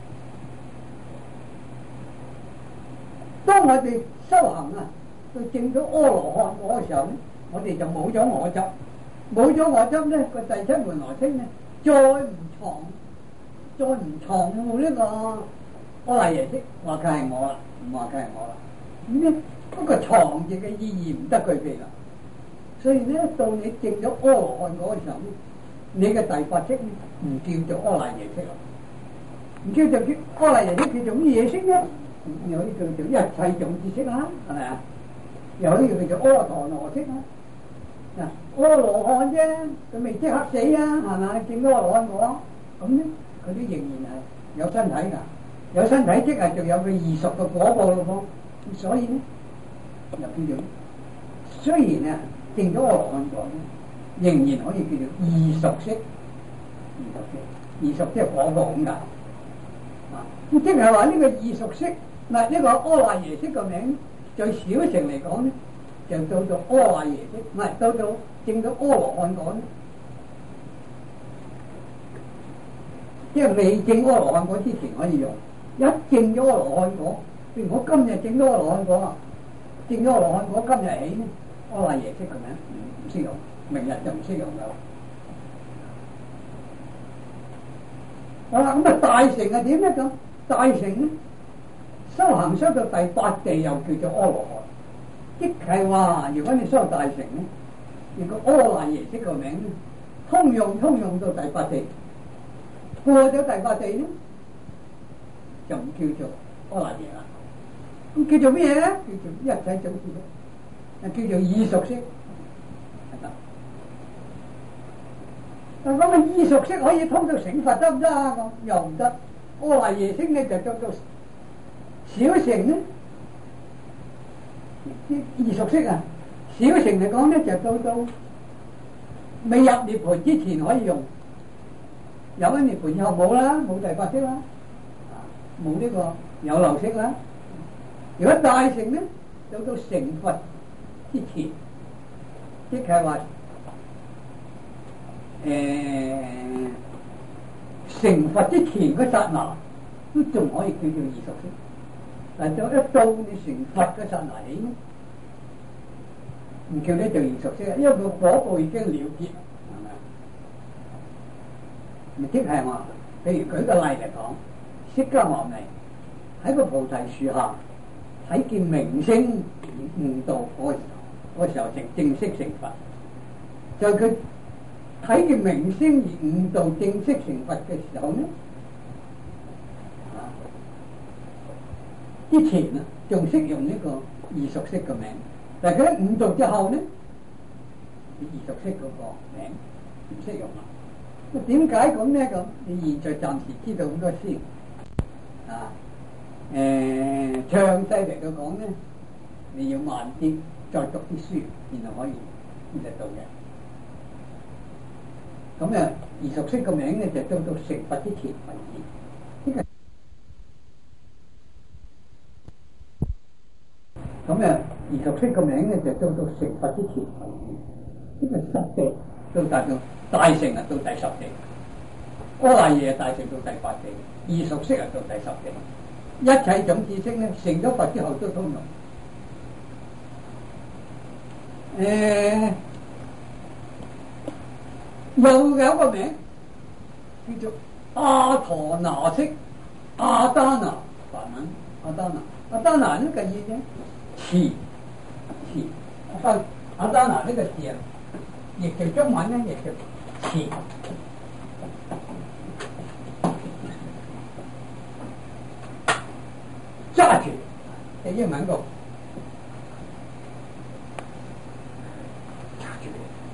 A: 當我哋修行啊，到證到阿羅漢嗰個時候咧，我哋就冇咗我執，冇咗我執咧，個第七門羅星咧，再唔藏，再唔藏護呢個阿賴耶識，話佢係我啦，唔話佢係我啦，咁咧嗰個藏字嘅意義唔得具備啦。所以咧，到你證咗阿羅漢嗰個時候咧，你嘅第八識唔叫做阿賴耶識啦。唔叫做叫阿賴耶識，叫做咩嘢識咧？有啲叫做一切種子識啦，係咪啊？有啲叫做阿陀羅識啦。嗱，阿羅漢啫，佢未即刻死啊，係咪？見到阿羅漢我，咁咧佢都仍然係有身體㗎，有身體即係仲有佢異熟嘅果報咯噃。所以咧，又叫做雖然啊，證咗阿羅漢果咧，仍然可以叫做異熟識。異熟識，異熟即係果報咁㗎。咁即係話呢個異熟識，嗱呢個阿賴耶識個名，在小乘嚟講咧，就到做阿賴耶識，唔係到到證到阿羅漢果咧，即係未證阿羅漢果之前可以用，一證咗阿羅漢果，譬如我今日證咗阿羅漢果啊，證咗阿羅漢果今日起咧，阿賴耶識個名唔唔適用，明日就唔適用啦。好啦，咁啊大乘係點咧咁？大乘咧，修行修到第八地又叫做阿羅漢，即係話如果你修大乘咧，如果阿賴耶識個名咧，通用通用到第八地，過咗第八地咧，就唔叫做阿賴耶啦。咁叫做咩嘢咧？叫做一切種子識，啊叫做異熟識，係得。但係講嘅異熟識可以通到成佛得唔得啊？咁又唔得。阿賴耶識咧就做到小乘咧，啲異熟識啊，小乘嚟講咧就到到未入涅槃之前可以用，有咗涅槃以後冇啦，冇第八識啦，冇呢個有漏識啦。如果大乘咧，到到成佛之前，即係話誒。成佛之前嗰剎那都仲可以叫做異熟識，但係一到你成佛嗰剎那起，唔叫呢做異熟識，因為個果報已經了結，係咪？咪即係話，譬如舉個例嚟講，釋迦牟尼喺個菩提樹下睇見明星悟道嗰時候，嗰時候正正式成佛，就佢。睇見明星而悟道正式成佛嘅時候呢，啊，之前啊仲識用呢個異熟識嘅名，但係佢喺悟道之後呢，異熟識嗰個名唔識用啦。咁點解咁呢？咁你現在暫時知道咁多先，啊，誒、呃、詳細嚟到講呢，你要慢啲， 再讀啲書，然後可以見得到嘅。咁啊，二十式個名咧就叫做成佛之前為止。呢個咁啊，二十式個名咧就叫做成佛之前為止。呢個十地到達到大成啊，到第十地；阿賴耶大成到第八地；二十式啊到第十地。一切種子識咧，成咗佛之後都通用。誒、呃，又有個名叫做阿陀那識，阿達那梵文，阿達那，阿達那呢個意思，詞詞，阿達阿達那呢個字啊，譯成中文咧，譯成詞。揸住嘅英文個揸住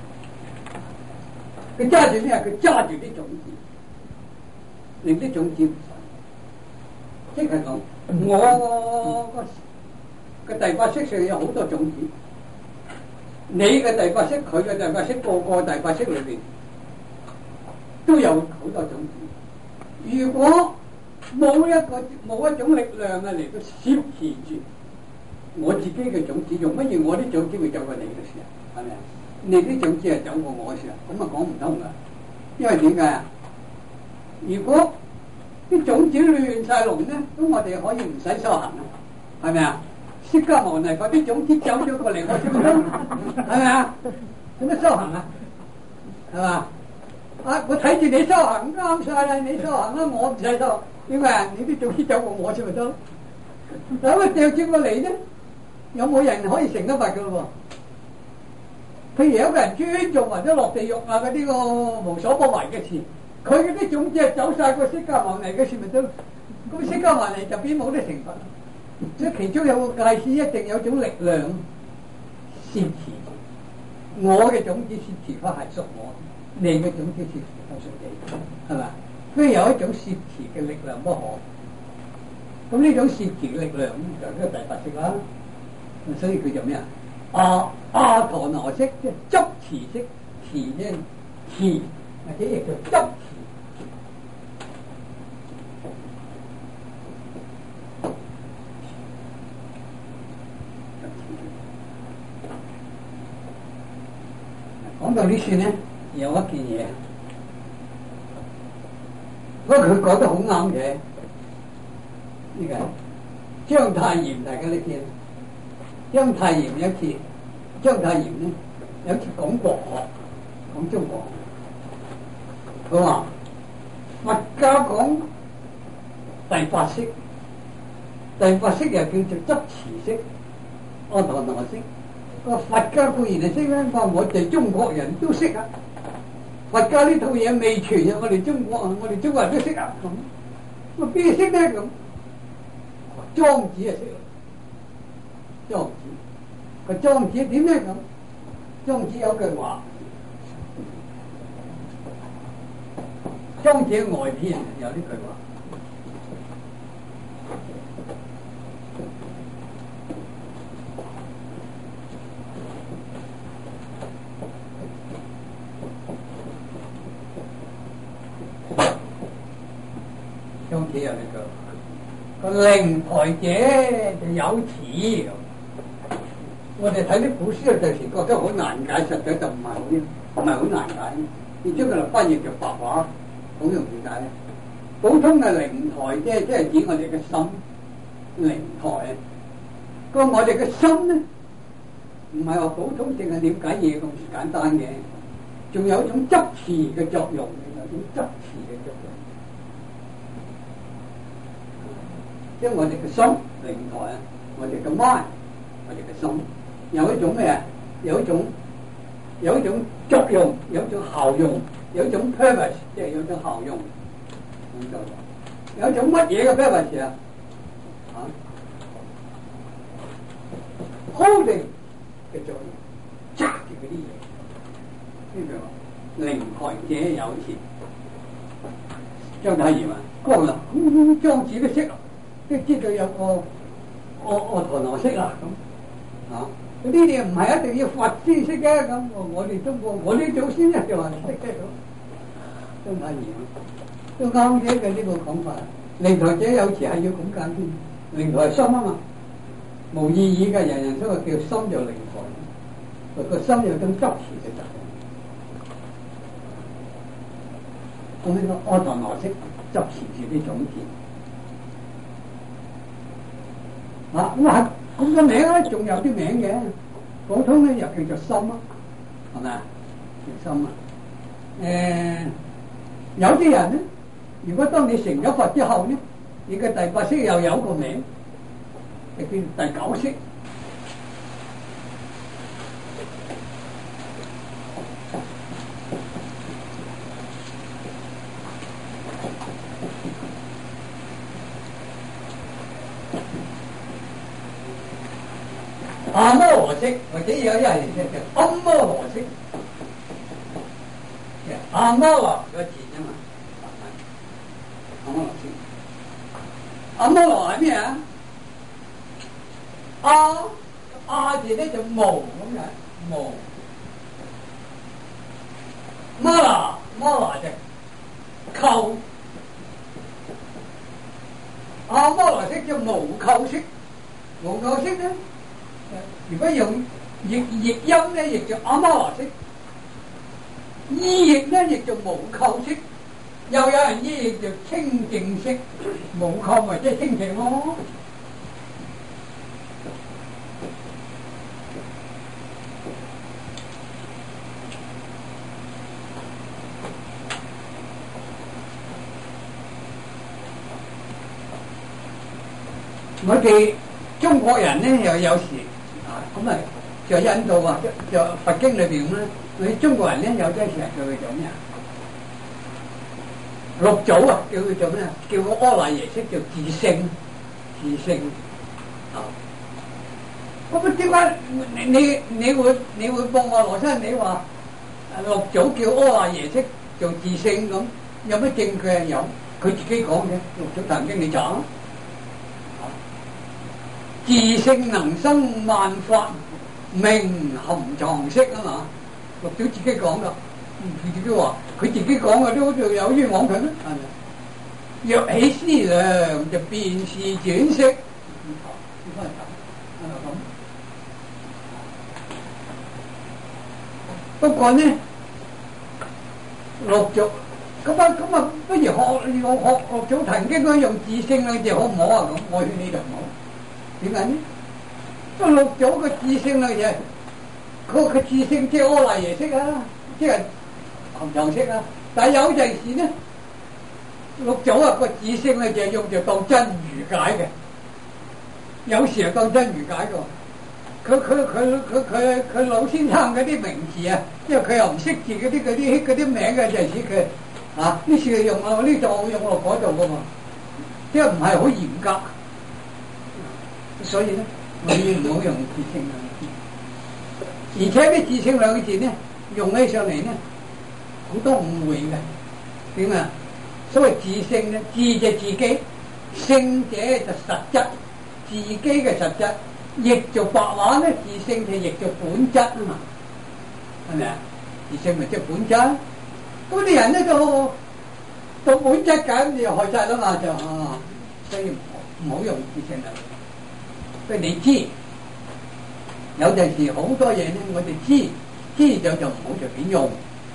A: 佢揸住咩啊？佢揸住啲種子，令啲種子唔散。即係講我個嘅第八識上有好多種子，你嘅第八識，佢嘅第八識，個個第八識裏邊都有好多種子。如果冇一個冇一種力量啊嚟到攝持住我自己嘅種子，用乜嘢我啲種子會走過你嘅時候，係咪啊？你啲種子係走過我嘅時候，咁啊講唔通噶。因為點解啊？如果啲種子亂晒龍咧，咁我哋可以唔使修行啊，係咪啊？釋迦牟尼佛啲種子走咗過嚟，我先得，係咪啊？有乜修行啊？係嘛？啊！我睇住你修行啱晒啦，你修行啦，我唔使修。點解啊？你啲種子走過我先咪得？但係掉轉過嚟咧，有冇人可以成得佛噶咯？譬如有個人專做或者落地獄啊嗰啲個無所不為嘅事，佢嗰啲種子係走晒個釋迦牟尼嘅事咪得？咁釋迦牟尼就變冇得成佛。即係其中有個戒師一定有種力量攝持，我嘅種子攝持法係屬我，你嘅種子攝持法屬你，係嘛？所以有一種攝持嘅力量不可。咁呢種攝持嘅力量就係呢個第八識啦。所以佢就咩啊？阿阿陀那識即係執持識，持啫，持或者亦叫執持。講到呢處咧，有一件嘢，不過佢講得好啱嘅。呢個章太炎大家都見，章太炎有一次，章太炎咧有一次講國學，講中國，佢話佛家講第八識，第八識又叫做執持識，阿陀那識。個佛家固然係識啦，話我哋中國人都識啊。佛家呢套嘢未傳入我哋中國啊，我哋中國人都識啊咁。咁邊個識咧咁？莊子啊識啦，莊子個莊子點咧咁？莊子有句話，莊子外篇有呢句話。莊子有呢句，個靈台者就有詞。我哋睇啲古書有陣時覺得好難解，實際就唔係好唔係好難解。你將佢嚟翻譯做白話，好容易解。普通嘅靈台啫，即係指我哋嘅心靈台。個我哋嘅心咧，唔係話普通淨係了解嘢咁簡單嘅，仲有一種執持嘅作用，有一種執持嘅作用。即係我哋嘅心靈台啊，我哋嘅 mind，我哋嘅心有一種咩啊？有一種有一種作用，有一種效用，有一種 purpose， 即係有一種效用。咁就有一種乜嘢嘅 purpose 啊？啊 ，holding 嘅作用，揸住嗰啲嘢。呢個靈台者有詞，章太炎啊，講啦，莊子都識。即係知道有個阿阿陀那識啦咁啊， 嗰啲嘢唔係一定要佛先識嘅，咁我我哋中國我啲祖先咧就話識嘅咁，都太嚴，都啱嘅嘅呢個講法。靈台者有時係要咁解添，靈台係心啊嘛，無意義嘅，人人都話叫心就靈台，個心有種執持嘅責任。咁呢個阿唐羅式執持住啲種子，啊咁啊咁個名咧仲有啲名嘅，普通咧又叫做心啊，係咪啊？叫心啊，誒有啲人咧。如果當你成咗佛之後呢，你嘅第八識又有個名，就叫第九識。阿摩羅識，或者有啲人叫阿摩羅識，阿摩羅個字啫嘛。阿摩羅識，阿摩羅係咩啊？阿阿字咧就無咁樣，無。摩羅摩羅就扣，阿摩羅識叫無扣識，無扣識咧。如果用譯譯音咧，亦叫阿摩羅識；意譯咧，亦叫無扣識。又有人意譯叫清淨識，無扣咪即係清淨咯。我哋中國人咧又有時。咁啊，就印度啊，就佛經裏邊咧，你中國人咧有啲時叫佢做咩啊？六祖啊，叫佢做咩啊？叫個阿賴耶識叫自性，自性啊！咁啊，點解你你你會你會幫我羅生？你話六祖叫阿賴耶識做自性咁，有乜證據啊？有，佢自己講嘅。六祖壇經你講。自性能生萬法，名含藏識啊嘛！六祖自己講噶，佢自己話，佢自己講嘅都好似有冤枉佢咩？係咪？若起思量，就便是轉識。不過呢，六祖咁啊咁啊，不如學學學六祖壇經嗰用自性兩字好唔好啊？咁我勸你就唔好。點解呢？個六祖嘅自性啦，嘢佢佢自性即係阿賴耶識啊，即係含藏識啊。但係有陣時呢，六祖啊個自性咧就係用就當真如解嘅，有時係當真如解嘅。佢佢佢佢佢佢老先生嗰啲名字啊，因為佢又唔識字嗰啲嗰啲嗰啲名嘅，就係似佢啊呢次用啊呢度用落嗰度噶嘛，即係唔係好嚴格。所以咧，我哋唔好用自性兩個字，而且啲自性兩個字咧，用起上嚟咧，好多誤會嘅。點啊？所謂自性咧，自就自己，性者就實質，自己嘅實質。譯做白話咧，自性就譯做本質啊嘛，係咪啊？自性咪即係本質。咁啲人咧就到本質咁，你就害晒啦嘛，就啊，所以唔好用自性兩個字。即係你知，有陣時好多嘢咧，我哋知知咗就唔好隨便用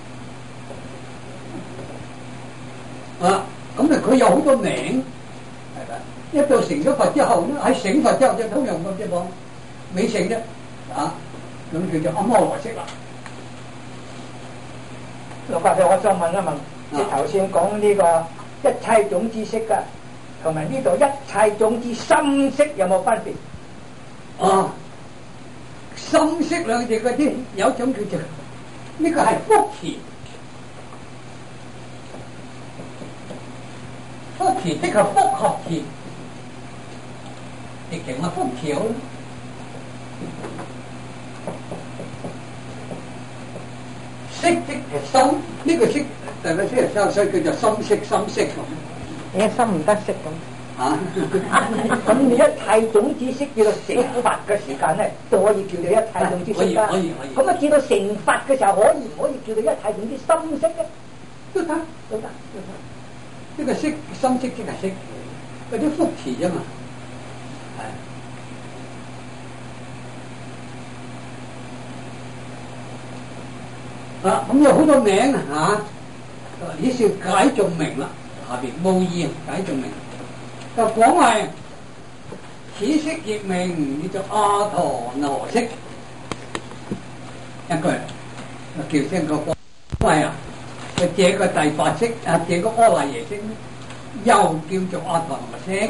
A: 啊！咁啊，佢有好多名，係咪？一到成咗佛之後咧，喺成佛之後就通用咁啫噃，未成啫啊！咁叫做阿摩羅識啦。
E: 六法師，我想問一問，你頭先講呢個一切種知識嘅，同埋呢度一切種知心識有冇分別？
A: 啊，心識兩字嗰啲有一種叫做呢、這個係福田，福田即係福合田，直情係福橋。識即係心，呢、這個識大家識係所以叫做心識心識咁。
D: 你心唔得識咁。
A: 啊！
E: 咁你一切種子識叫做成法嘅時間咧，就可以叫做一切種子
A: 可以
E: 識啦。
A: 可以可以。
E: 咁啊，叫到成法嘅時候，可以唔可以叫做一切種子心識咧？
A: 都得都得都得。呢個識心識即係識，嗰啲福詞啫嘛。係。啊，咁有好多名啊嚇，呢是解眾名啦，下邊無義解眾名。就講係此識亦名叫做阿陀羅識，一句叫聲個講係啊，佢這個第八識啊，這個阿賴耶識又叫做阿陀羅識。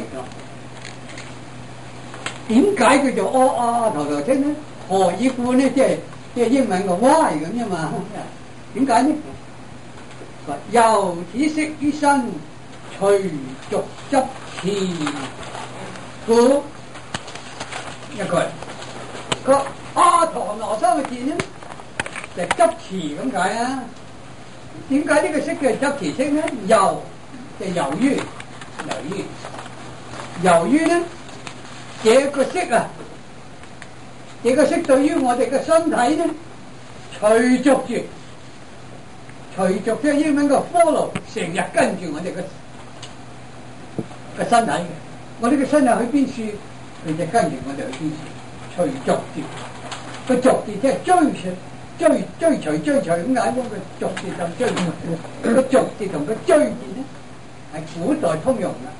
A: 點解叫做阿阿陀羅識呢？何以故呢？即係即係英文個 why 咁啫嘛？點解呢？由此識於身，隨逐執持故一句個阿陀羅三個字呢，就係執持咁解啊！點解呢個識嘅執持識呢？由就由於由於由於呢，這個識啊，這個識對於我哋嘅身體呢，隨逐住隨逐即係英文個 follow， 成日跟住我哋嘅嘅身體嘅，我哋嘅身體去邊處，佢就跟住我哋去邊處，隨逐住。個逐字即係追隨、追追隨、追隨咁解咯。個逐字就追隨，個逐字同個追字咧係古代通用嘅。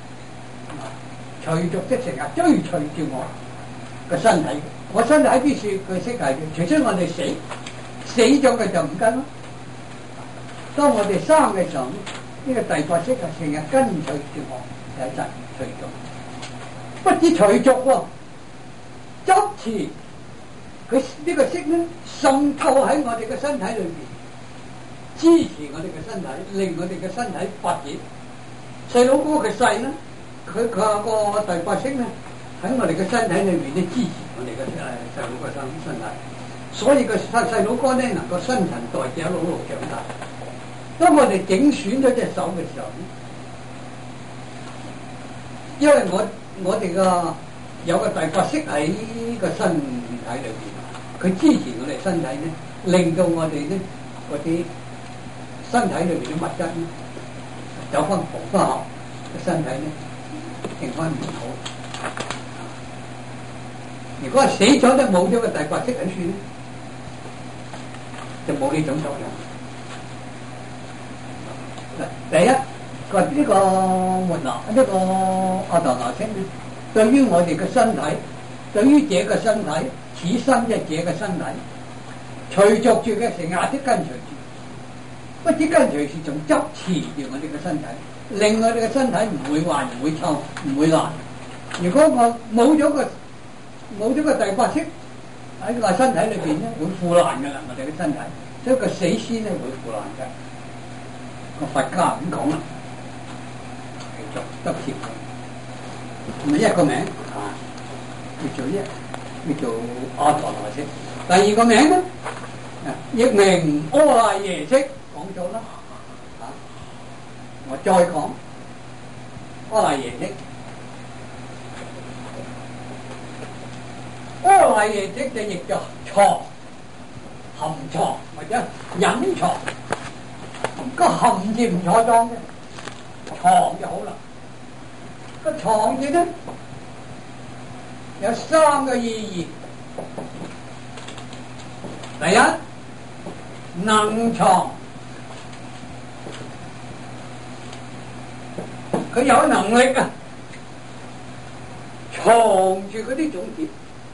A: 隨逐即係成日追隨住我個身體，我身體喺邊處，佢識係嘅。除非我哋死，死咗佢就唔跟咯。當我哋生嘅時候，呢、這個第八識係成日跟隨住我。有陣隨逐，不止隨逐喎，執持佢呢個識咧滲透喺我哋嘅身體裏邊，支持我哋嘅身體，令我哋嘅身體發展。細佬哥嘅細咧，佢佢個第八識咧喺我哋嘅身體裏邊咧支持我哋嘅誒細佬哥身身體，所以個細細佬哥咧能夠新陳代謝一路路長大。當我哋整損咗隻手嘅時候咧，因為我我哋個有個第八識喺個身體裏邊，佢支持我哋身體咧，令到我哋咧嗰啲身體裏邊啲物質咧有翻補翻合，個身體咧情況唔好。如果係死咗都冇咗個第八識喺處咧，就冇呢種作用。嗱，第一。佢話呢個門羅呢個阿陀羅識咧，對於我哋嘅身體，對於這個身體，此身即係這個身體，隨逐住嘅成日都跟隨住，不止跟隨住，仲執持住我哋嘅身體，令我哋嘅身體唔會壞、唔會臭、唔會爛。如果我冇咗個冇咗個第八識喺個身體裏邊咧，會腐爛㗎啦，我哋嘅身體，所以個死屍咧會腐爛嘅。個佛家咁講啦。執持咪一個名啊，叫做一叫做阿陀羅識。第二個名咧，亦名阿賴耶識，講咗啦。啊，我再講阿賴耶識。阿賴耶識就譯作藏、含藏或者隱藏。個含字唔錯裝嘅，藏就好啦。個藏字咧有三個意義。第一，能藏，佢有能力啊，藏住嗰啲種子，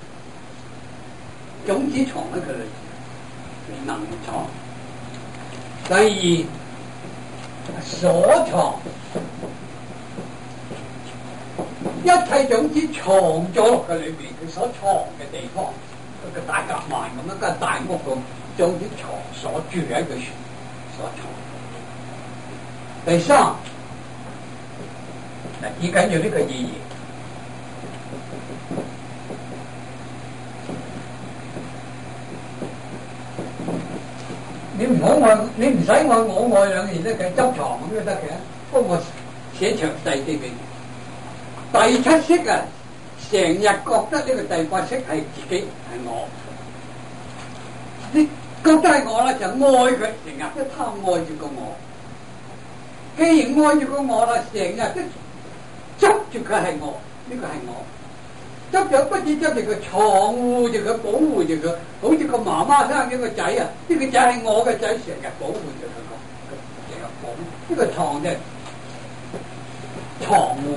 A: 種子藏喺佢裏邊，能藏。第二，所藏。一切種子藏咗落佢裏邊，佢所藏嘅地方，個大夾萬咁樣，間大屋咁，種子藏所住喺佢所藏。第三，嗱，只緊要呢個意義。你唔好愛，你唔使愛我愛兩樣嘢咧，佢執藏咁都得嘅。不過我寫詳細啲俾你。 第七識啊，成日覺得呢個第八識係自己係我，你覺得係我啦，就愛佢，成日都貪愛住個我。既然愛住個我啦，成日都捉住佢係我，呢個係我。執咗不止執住佢，藏護住佢，保護住佢，好似個媽媽生咗個仔啊！呢個仔係我嘅仔，成日保護住佢個，成日保。呢個藏就藏護，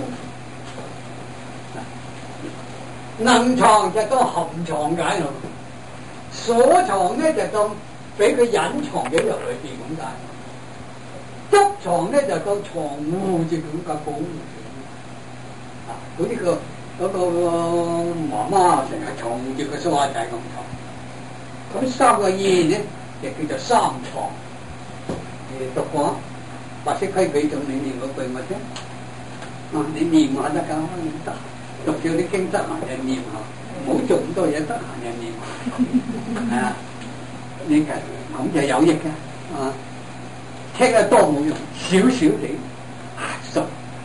A: 能藏就當含藏解咯，所藏咧就當俾佢隱藏咗入裏邊咁解，執藏咧就當藏護住佢個保護住。啊，好似個。嗰個媽媽成日藏住個蘇蝦仔咁藏，咁三個燕咧就叫做三藏。你讀過白色規矩仲你念嗰句乜啫？啊，你念下得㗎，得讀咗啲經得閒就念下，唔好做咁多嘢，得閒就念下。係啊，你咁咁就有益嘅，啊，聽得多冇用，少少地熟。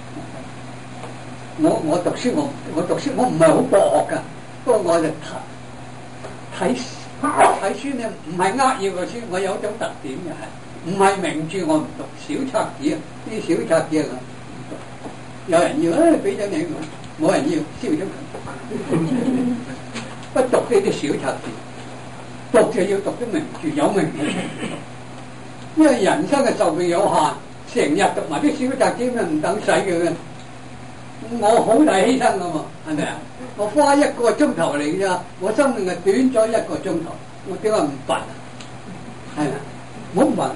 A: 我我讀書我我讀書我唔係好博學㗎，不過我就睇睇睇書咧，唔係呃要個書，我有種特點嘅係，唔係名著我唔讀，小冊子啊，啲小冊子啊唔讀，有人要誒俾咗你我，冇人要燒咗佢，不讀呢啲小冊子，讀就要讀啲名著有名嘅，因為人生嘅壽命有限，成日讀埋啲小冊子咪唔等使嘅。我好大犧牲噶嘛，係咪啊？我花一個鐘頭嚟㗎，我生命係短咗一個鐘頭，我點解唔笨？係啊，唔好笨，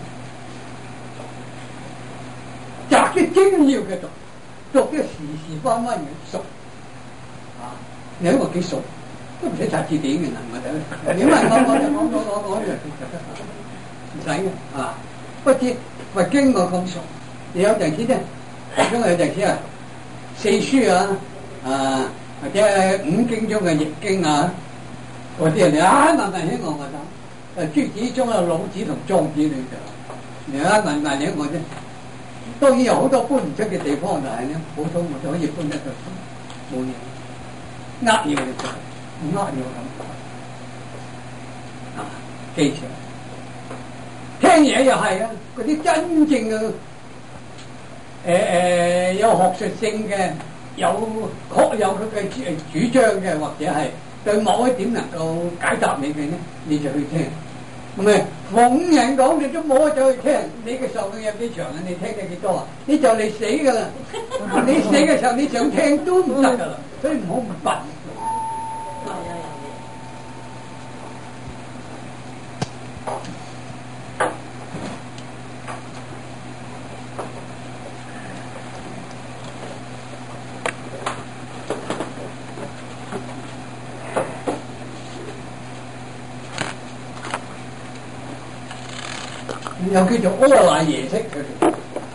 A: 摘啲精要嘅讀，讀啲時時翻翻嘅熟啊！你睇我幾熟，都唔使查字典嘅嗱，我睇。點解我我我我我我唔使嘅啊？不知佛經我咁熟，你有陣時咧，因為有陣時啊。四書啊，啊或者五經中嘅易經啊，嗰啲人哋啊問問起我我就，誒朱子中啊老子同莊子你就，你啊問問起我啫。當然有好多搬唔出嘅地方，但係咧普通我就可以搬得到，冇嘢，呃要就做，唔呃要咁。啊，記住，聽嘢又係啊，嗰啲真正嘅。誒誒、呃、有學術性嘅，有確有佢嘅主主張嘅，或者係對某一點能夠解答你嘅咧，你就去聽。唔係逢人講你都冇得走去聽，你嘅壽命有幾長啊？你聽得幾多啊？你就嚟死㗎啦！你死嘅時候你想聽都唔得㗎啦，所以唔好咁笨。又叫做阿賴耶識佢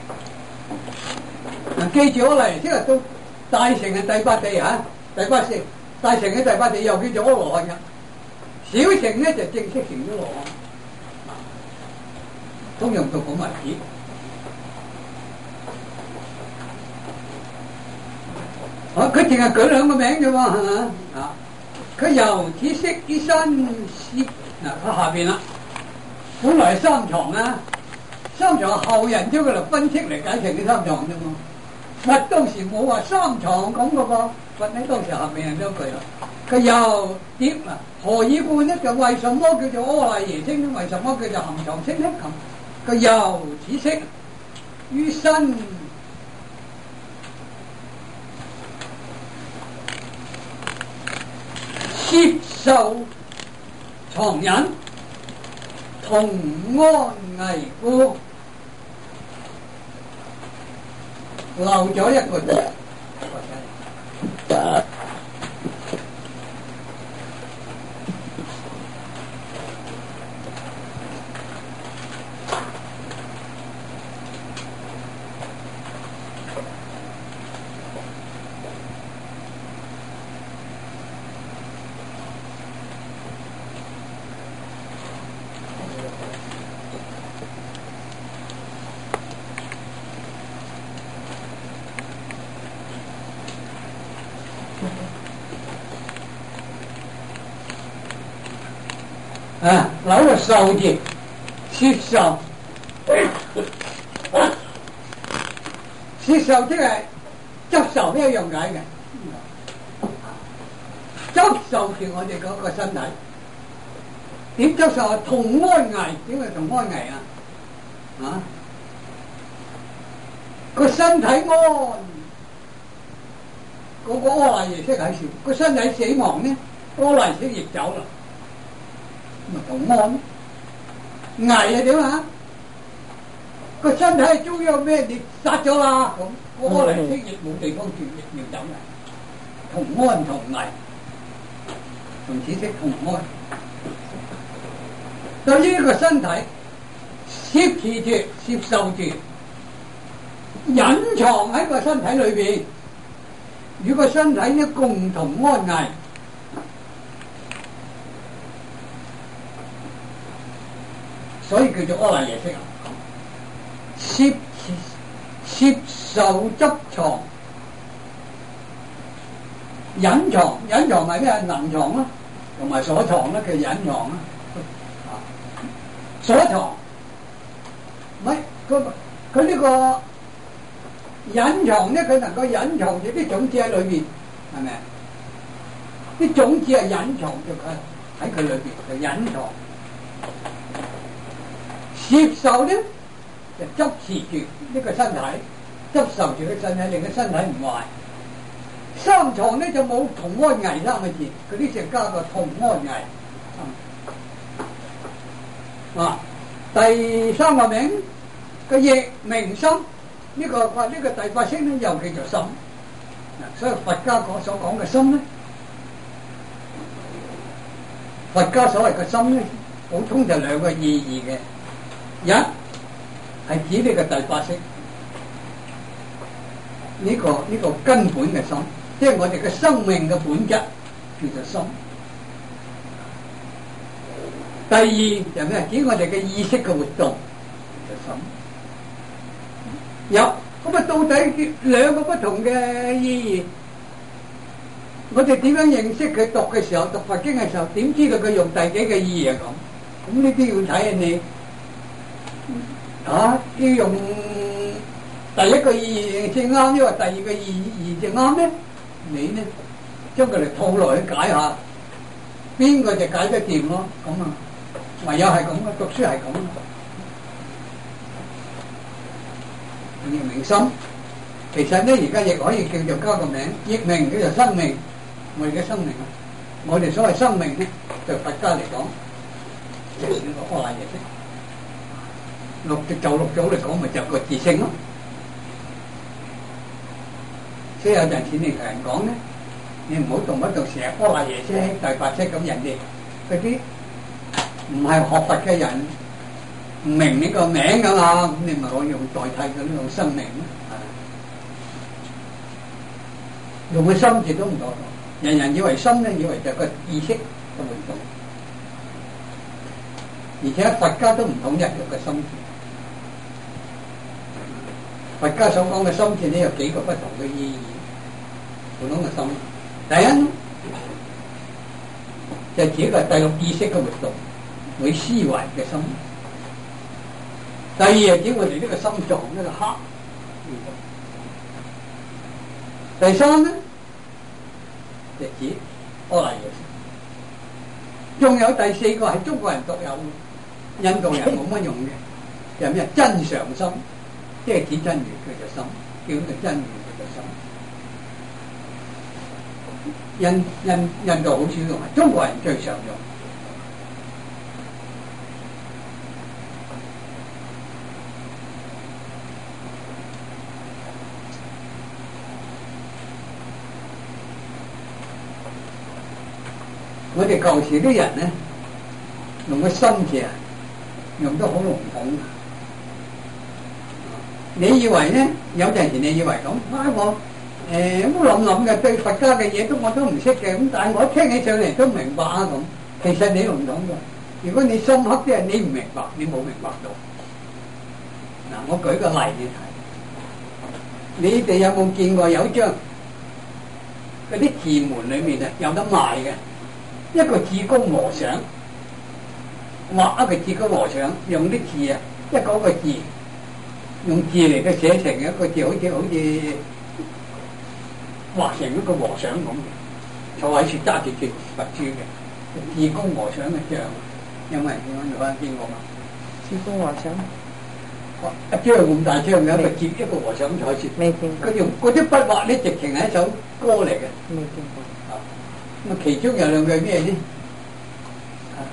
A: 嗱，記住阿賴耶識啊，到大乘嘅第八地啊，第八識，大乘嘅第八地又叫做阿羅漢嘅，小乘咧就正式成咗羅漢，通用讀講為止。啊，佢淨係舉兩個名啫嘛，係嘛啊？佢由此識於身攝嗱，佢下邊啦。本來係三藏啦，三藏係後人將佢嚟分析嚟解成啲三藏啫嘛。佛當時冇話三藏咁嘅噃，佛喺當時下面人都句啦。佢又點啊？何以故呢？就為什麼叫做阿賴耶識呢？為什麼叫做含藏識呢？咁佢由此識於身攝受藏忍。同安危故，漏咗一個字。 啊，攞個受字，接受，接受即係執受一樣解嘅，執受住我哋嗰個身體。點執受啊？同安危，點解同安危啊？啊，個身體安，嗰、那個阿賴耶識喺處，個身體死亡呢，阿賴耶識亦走啦，咪同安。危係點啊？個身體係中央咩？你殺咗啦，咁阿賴耶識亦冇地方住，亦要走啦。同安同危，同此識同安。對於呢個身體攝持住、接受住、隱藏喺個身體裏邊，與個身體呢共同安危，所以叫做阿賴耶識啊！攝持、攝受、執藏、隱藏、隱藏係咩？能藏啦，同埋所藏啦，叫隱藏啦。所藏，唔係佢佢呢個隱藏咧，佢能夠隱藏住啲種子喺裏邊，係咪啊？啲種子係隱藏住佢喺佢裏邊，就隱藏。攝受咧就執持住呢個身體，執受住個身體，令個身體唔壞。三藏咧就冇同安危三個字，佢呢隻加個同安危。啊，第三個名個譯明心，呢、這個話呢、這個第八識咧又叫做心。嗱，所以佛家講所講嘅心咧，佛家所謂嘅心咧，普通就兩個意義嘅。一係指呢個第八識，呢、這個呢、這個根本嘅心，即係我哋嘅生命嘅本質，叫做心。第二就咩？指我哋嘅意識嘅活動，就心。有咁啊？到底兩個不同嘅意義，我哋點樣認識佢？讀嘅時候，讀佛經嘅時候，點知道佢用第幾個意義啊？咁咁呢啲要睇下你啊，要用第一個意義先啱，因為第二個意義就啱咧。你呢將佢哋套落去解下，邊個就解得掂咯？咁啊！唯有係咁嘅，讀書係咁嘅。譯明心，其實咧而家亦可以叫做加個名，譯明叫做生命，我哋嘅生命啊！我哋所謂生命咧，就佛家嚟講，就係個阿賴耶識。六就六組嚟講，咪就個自性咯。所以有陣時你同人講咧，你唔好動不動成日阿賴耶識、第八識咁，人哋嗰啲唔係學佛嘅人唔明呢個名噶嘛，咁你咪可以用代替佢呢種生命咯，用個心字都唔妥當。人人以為心咧，以為就係個意識嘅活動，而且佛家都唔統一用個心字。佛家所講嘅心字咧有幾個不同嘅意義，普通嘅心，第一就係指個第六意識嘅活動。會思維嘅心，第二係指我哋呢個心臟呢個黑，第三咧就指阿賴耶識，仲有第四個係中國人獨有，印度人冇乜用嘅，就係咩真常心，即係指真如叫做心，叫做真如叫做心。印印印度好少用，中國人最常用。我哋舊時啲人咧，用個心字啊，用得好籠統。你以為咧，有陣時你以為咁，啊我誒咁諗諗嘅，對佛家嘅嘢都我都唔識嘅，咁但係我聽起上嚟都明白啊咁。其實你籠統嘅，如果你深刻啲，你唔明白，你冇明白到。嗱，我舉個例你睇，你哋有冇見過有張嗰啲寺門裏面啊有得賣嘅？一個智公和尚， 畫一個字嘅和尚，用啲字啊，一個個字，用字嚟嘅寫成一個字，好似好似畫成一個和尚咁嘅，坐喺處揸住隻佛珠嘅，自公和尚嘅像，有冇人見過？有冇人見過嘛？
D: 自公和尚。
A: 一張咁大張嘅一個接一個和尚坐住，
D: 未見過。
A: 佢用嗰啲筆畫咧，直情係一首歌嚟嘅。
D: 未見過。
A: 啊，咁啊，其中有兩句咩咧？啊，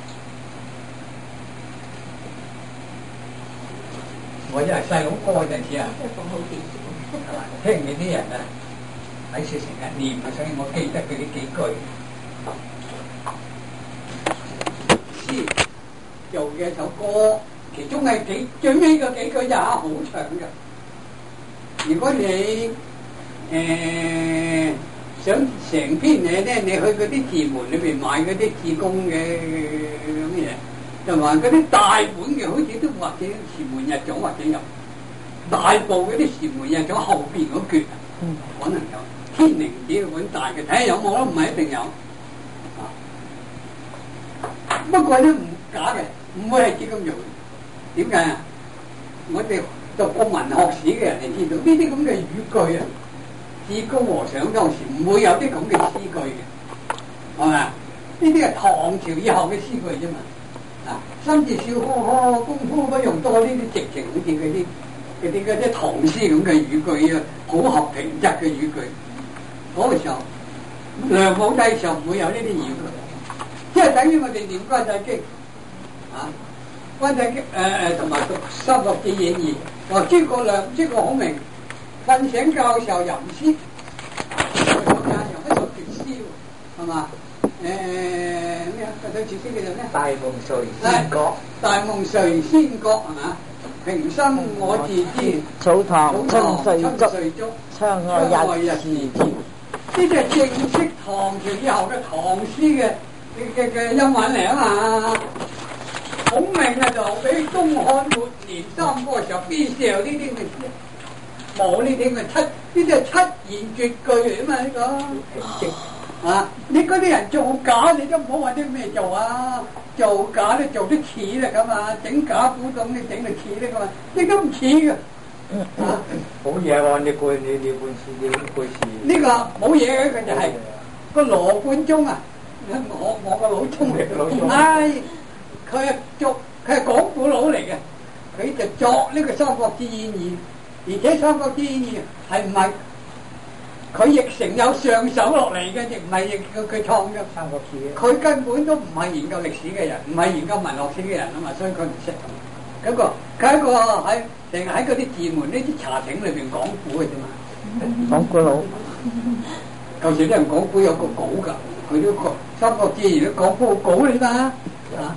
A: 我因為細佬哥嗰陣時啊，聽見啲人啊喺處成日念啊，所以我記得佢呢幾句。詩做嘅一首歌。其中係幾最尾嗰幾句也好長嘅。如果你誒、呃、想成篇嘢咧，你去嗰啲字門裏邊買嗰啲字工嘅咁嘢，就話嗰啲大本嘅，好似都或者詞門日組或者有大部嗰啲詞門日組後邊嗰橛，嗯、可能有天靈紙嘅本大嘅，睇下有冇咯，唔係一定有。啊，不過咧唔假嘅，唔會係字咁用。點解啊？我哋讀過文學史嘅人，你知道呢啲咁嘅語句啊，至高和尚當時唔會有啲咁嘅詩句嘅，係咪啊？呢啲係唐朝以後嘅詩句啫嘛。啊，心自笑呵呵，功夫不用多，呢啲直情好似嗰啲嗰啲嗰啲唐詩咁嘅語句啊，好合平仄嘅語句。嗰、那個時候，梁武帝時候唔會有呢啲語句，即係等於我哋念關帝經啊。關帝經誒誒同埋讀《三國志演義》，話諸葛亮、諸葛孔明瞓醒覺嘅時候吟詩，吟一首絕詩喎，係嘛？誒咩啊？嗰首絕詩叫做咩？大夢誰先覺？大夢誰先覺係嘛？平生我自知，
D: 草堂春睡竹，窗外日時甜。
A: 呢啲係正式唐朝以後嘅唐詩嘅嘅嘅音韻嚟啊嘛！孔明啊，就俾東漢末年三國時候邊時候呢啲嘅詩，冇呢啲嘅七，呢啲係七言絕句嚟啊嘛！呢、這個啊，你嗰啲人造假，你都唔好話啲咩做啊！造假咧做得似啦咁嘛，整假古董你整到似啦咁嘛，你都唔似嘅。
E: 好嘢喎！你背你你本詩你背詩。
A: 呢個冇嘢嘅，佢就係、是、個羅貫中啊！我我個老聰嚟嘅老聰。唉。佢係作，佢係講古佬嚟嘅，佢就作呢個《三國志演義》，而且《三國志演義》係唔係佢譯成有上手落嚟嘅，亦唔係譯佢佢創嘅《三國志》。佢根本都唔係研究歷史嘅人，唔係研究文學史嘅人啊嘛，所以佢唔識。嗰個佢係一個喺成日喺嗰啲字門呢啲茶亭裏邊講古嘅啫嘛，
D: 講古佬。
A: 舊時啲人講古有個稿㗎，佢都個《三國志》而家講個稿嚟嘛啊！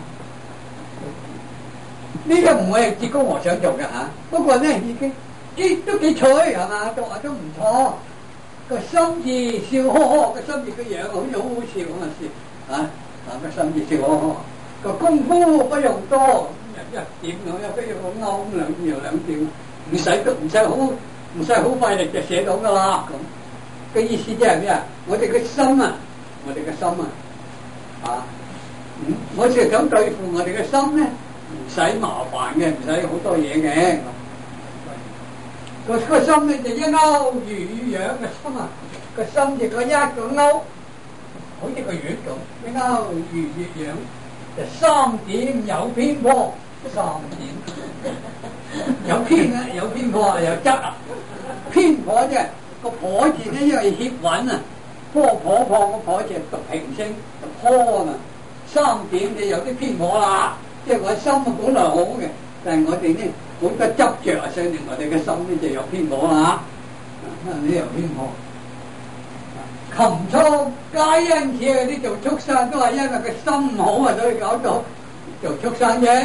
A: 呢個唔會係至高和尚做嘅嚇，不過咧已經幾都幾趣係嘛，讀下都唔錯。個心字笑呵呵，個心字個樣好似好好笑咁啊笑啊！啊個心字笑呵呵，個功夫不用多，一一點兩一飛好勾兩搖兩點，唔使都唔使好唔使好費力就寫到㗎啦咁。嘅意思即係咩啊？我哋嘅心啊，我哋嘅心啊，啊，嗯，我哋想對付我哋嘅心咧。唔使麻煩嘅，唔使好多嘢嘅。個個心咧就一勾如樣嘅心啊，個心就個一個勾，好似個月咁，一勾如月樣，就三點有偏頗，三點有偏啊，有偏頗啊，有質啊。偏頗啫，個頗字咧因為協韻啊，頗頗頗個頗字讀平聲，就頗啊。三點就有啲偏頗啦。即係我心啊本來好嘅，但係我哋咧好多執着啊，所以我哋嘅心咧就有偏頗啦。呢有偏頗。禽畜皆因此嗰啲做畜生都係因為個心好啊，所以搞到做畜生啫。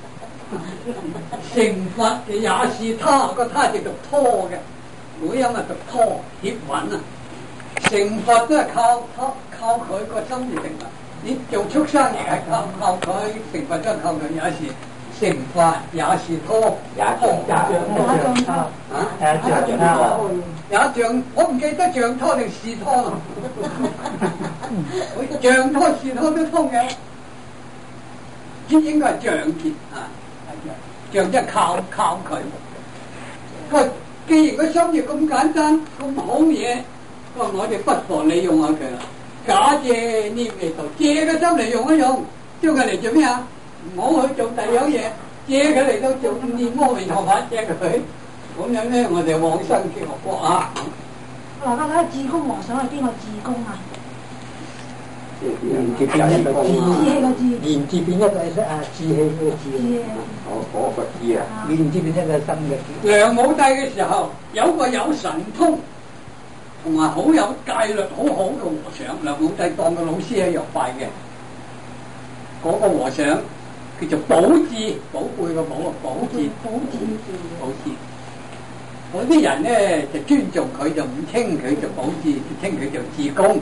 A: 成佛嘅也是他，個他就讀拖嘅，每音啊讀拖協韻啊。成佛都係靠靠靠佢個心而成佛。你做畜生亦係靠靠佢，成佛都係靠佢，也是成佛，也是拖，也像像拖啊！誒，像拖，也像我唔記得像拖定是拖啦。像拖是拖都通嘅， 鐵應該係象鐵啊，象即係靠靠佢。佢既然個心意咁簡單咁好嘢，咁我哋不妨利用下佢啦。假借念嚟度，借個心嚟用一用，將佢嚟做咩啊？唔好去做第二樣嘢，借佢嚟到做念阿彌陀佛，借佢。咁樣咧，我哋往生極樂國啊！
H: 嗱，家下智公和尚係邊個智公啊？
E: 言字變一個智，
H: 志氣個志，
E: 言字變一個啊志氣嗰個志，
F: 我我個知啊，
E: 言字變一個心嘅志。
A: 梁武帝嘅時候，有個有神通同埋好有戒律好好嘅和尚，梁武帝當個老師喺度拜嘅。嗰、那個和尚叫做寶志，寶貝個寶啊，寶志，寶志，寶志。嗰啲人咧就尊重佢，就唔稱佢做寶志，就稱佢做智公。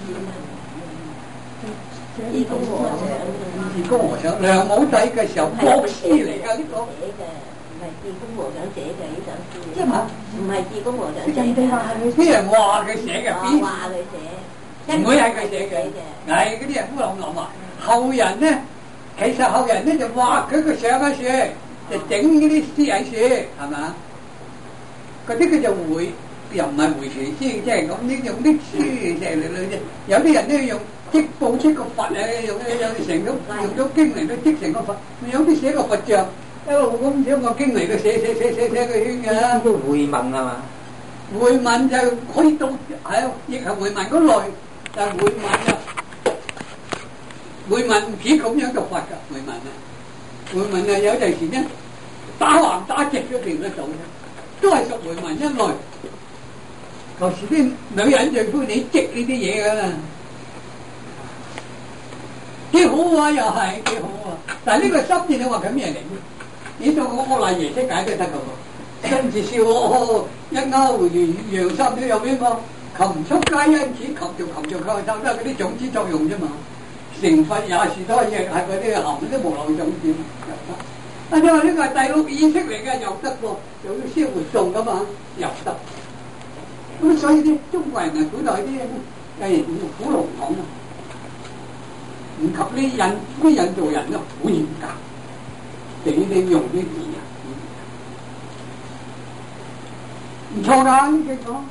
H: 智公和尚，
A: 智公和尚，梁武帝嘅時候國師嚟㗎呢個。
I: 唔係智公和尚寫嘅呢首詩，
H: 即係唔
I: 唔係智公和尚寫
H: 人哋話係佢
A: 啲人話佢寫嘅，邊
I: 話佢寫，
A: 唔會係佢寫嘅，係嗰啲人烏龍龍啊。後人咧，其實後人咧就畫佢個相嘅書，就整嗰啲詩喺書，係嘛？嗰啲佢就會又唔係回傳詩，即係咁啲用啲書成嚟嚟啫。有啲人咧用織布織個佛啊，用用成咗用咗經嚟到織成個佛，有啲寫個佛像。一路咁寫個經嚟，佢寫寫寫寫寫個圈嘅。
E: 呢啲回文係嘛？
A: 回文就可以到係，亦係回文嗰類，但係回文啊，回文唔似咁樣讀法㗎。回文啊，回文啊有陣時咧打橫打直都變得到嘅，都係屬回文一類。舊時啲女人最歡喜織呢啲嘢㗎啦，幾好啊，又係幾好啊！但係呢個心意你話緊咩嚟嘅？呢度我我賴爺識解都得㗎喎，跟住笑我一勾完陽心都有邊個？擒出皆因此，擒就擒就構構，都係嗰啲種子作用啫嘛。成佛也是多嘢，係嗰啲含啲無漏種子又得。啊，你話呢個係第六意識嚟嘅，又得喎，有啲先活動㗎嘛，又得。咁所以啲中國人啊，古代啲誒古龍講啊，唔及呢印啲印度人啊，好嚴格。你哋用啲字啊，唔錯㗎呢句講。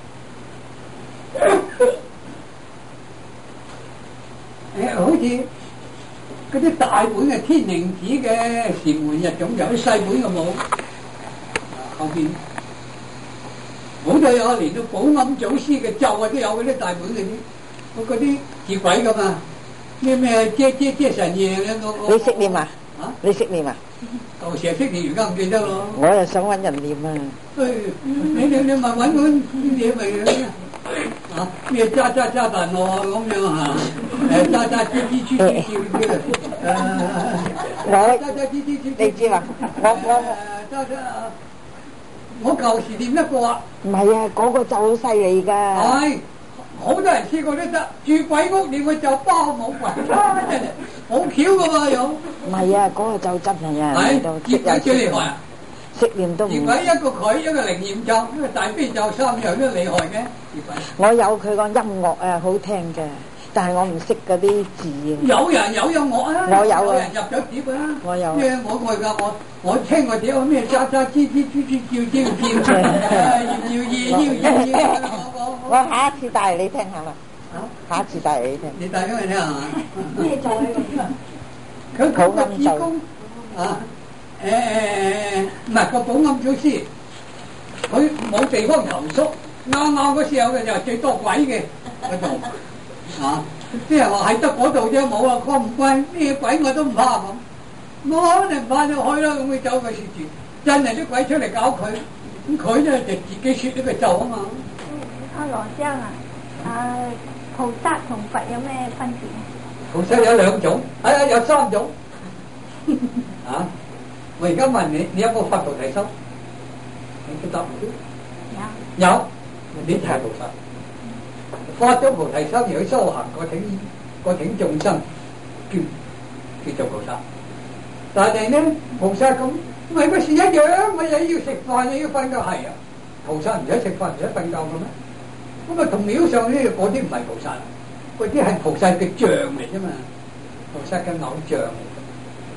A: 誒，好似嗰啲大本嘅天靈寺嘅禪門日總有啲細本嘅冇，後邊好多有連到寶暗祖師嘅咒啊都有嗰啲大本嘅啲，嗰啲字鬼㗎嘛，咩咩遮遮遮神夜嘅嗰個。
D: 你識念啊？啊？你識念啊？
A: 舊時識念，而家唔記得咯。
D: 我又想揾人念啊！
A: 誒，你你你咪揾嗰啲嘢咪啊？咩揸揸揸大羅咁樣嚇？誒揸揸豬豬豬豬豬啲啊！誒揸揸豬豬豬，
D: 你知嘛？我我
A: 揸揸我舊時念得過啊！
D: 唔係啊，嗰個就好犀利㗎。
A: 係。好多人試過都得，住鬼屋念個就包冇鬼，真係好巧噶喎又。
D: 唔係啊，嗰個就真係啊，
A: 係結鬼最厲害啊！
D: 識念都唔。
A: 結鬼一個佢一個靈驗咒，一個大悲咒，三樣都厲害嘅。結鬼。
D: 我有佢個音樂啊，好聽嘅，但係我唔識嗰啲字啊。
A: 有人有音樂啊！
D: 我有啊。
A: 有人入咗碟啊！
D: 我有。
A: 即係我我㗎我我聽過碟咩喳喳吱吱吱吱叫叫叫，要要要要要。
D: 我下一次帶嚟你聽下啦，下一次帶嚟你聽。
A: 你帶俾我聽下嘛？
H: 咩咒嚟
A: 嘅？佢佢個智公啊，誒誒唔係個寶暗祖師，佢冇地方投宿，啱啱嗰時候嘅就最多鬼嘅嗰度啊！啲人話係得嗰度啫，冇啊，關唔關咩鬼我都唔怕咁，冇可能怕就去啦，咁佢走佢説住，真係啲鬼出嚟搞佢，咁佢咧就自己説呢個咒啊嘛。
B: 阿羅生啊，啊菩薩同佛有咩分別？
A: 菩薩有兩種，係啊有三種。啊！我而家問你，你有冇發菩提心？你答唔到。有。有。你係菩薩，發咗菩提心而去修行，個挺個挺眾生，叫叫做菩薩。但係咧，菩薩咁咪乜事一樣，咪又要食飯又要瞓覺，係啊！菩薩唔使食飯唔使瞓覺嘅咩？咁啊，同廟上呢嗰啲唔係菩薩，嗰啲係菩薩嘅像嚟啫嘛，菩薩嘅偶像嚟。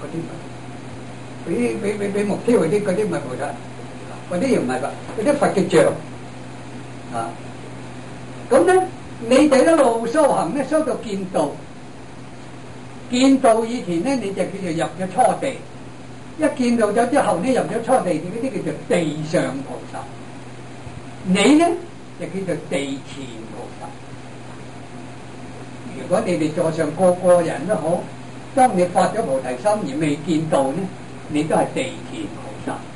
A: 嗰啲咪，俾俾俾俾木雕嗰啲嗰啲咪菩薩，嗰啲又唔係佛，嗰啲佛嘅像啊。咁咧，你哋一路修行咧，修到見道，見道以前咧，你就叫做入咗初地。一見道咗之後咧，入咗初地，嗰啲叫做地上菩薩。你咧就叫做地前菩薩。如果你哋座上個個人都好，當你發咗菩提心而未見道咧，你都係地前菩薩。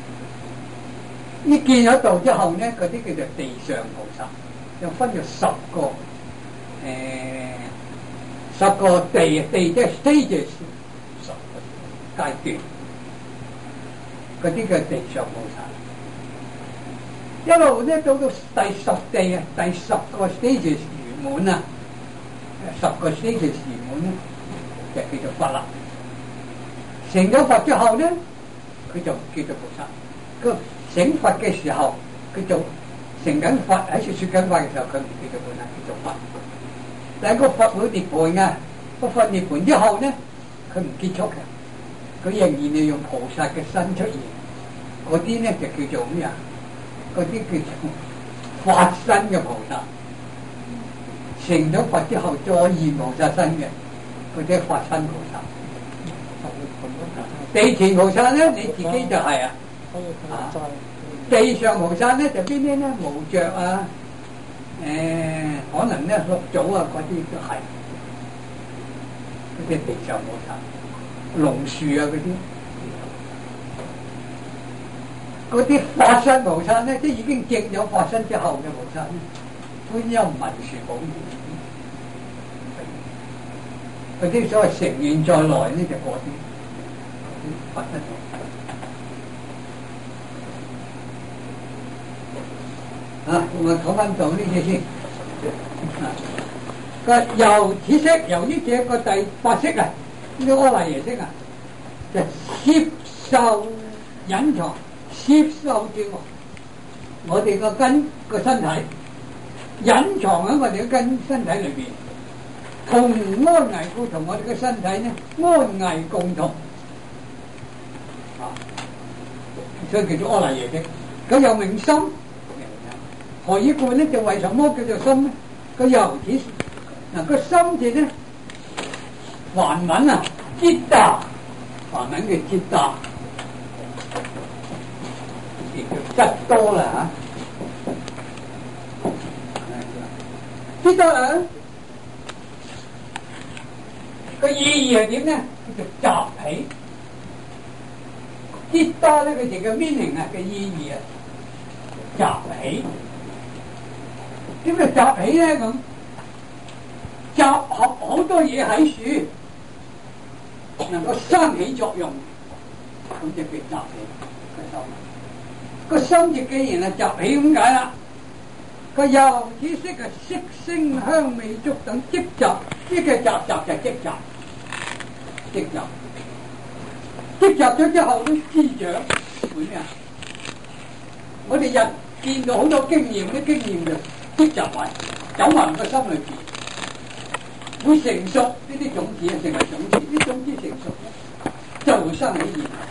A: 呢見咗道之後咧，嗰啲叫做地上菩薩，又分咗十個誒、呃、十個地地即係 stages 十個階段，嗰啲叫地上菩薩。一路咧到到第十地啊，第十個 stages 圓滿啊，十個 stages 圓滿咧就叫做佛啦。成咗佛之後咧，佢就叫做菩薩。佢成佛嘅時候，佢就成緊佛喺處説緊法嘅時候，佢唔叫做菩薩，叫做佛。但係個佛會涅槃嘅，個佛涅槃之後咧，佢唔結束嘅，佢仍然係用菩薩嘅身出現。嗰啲咧就叫做咩啊？嗰啲叫做法身嘅菩薩。成咗佛之後再現菩薩身嘅，嗰啲法身菩薩。地前菩薩咧，你自己就係啊。啊地上菩薩咧就邊啲咧？無著啊，誒、呃、可能咧六祖啊嗰啲都係嗰啲地上菩薩，龍樹啊嗰啲，嗰啲法身菩薩咧，即係已經證有法身之後嘅菩薩咧，觀音文殊寶現，嗰啲所謂成願在內呢就嗰啲法身。啊，我講翻到呢啲先。個由此色，由於這個第八識啊，呢個阿賴耶識啊，就攝受隱藏，攝受住我哋個根個身體，隱藏喺我哋個根身體裏邊，同安危故同我哋嘅身體呢安危共同。啊，所以叫做阿賴耶識。咁又名心。何以故呢？就為什麼叫做心呢？個由此嗱個心字咧，梵文啊，จิตตา，梵文嘅จิตตา，亦叫質多啦嚇。จิตตา啊，個意義係點咧？叫做集起。จิตตา呢個字嘅 meaning 啊嘅意義啊，集起。點解集起咧？咁集合好多嘢喺樹，能夠生起作用，咁就叫集起。個心字既然係集起咁解啦，個由此識嘅色聲香味觸等積集，呢個集集就積集，積集，積集咗之後都滋長，會咩啊？我哋人見到好多經驗，啲經驗就積集埋，走埋個心裏邊，會成熟呢啲種子啊，成為種子，啲種子成熟咧，就會生起現行。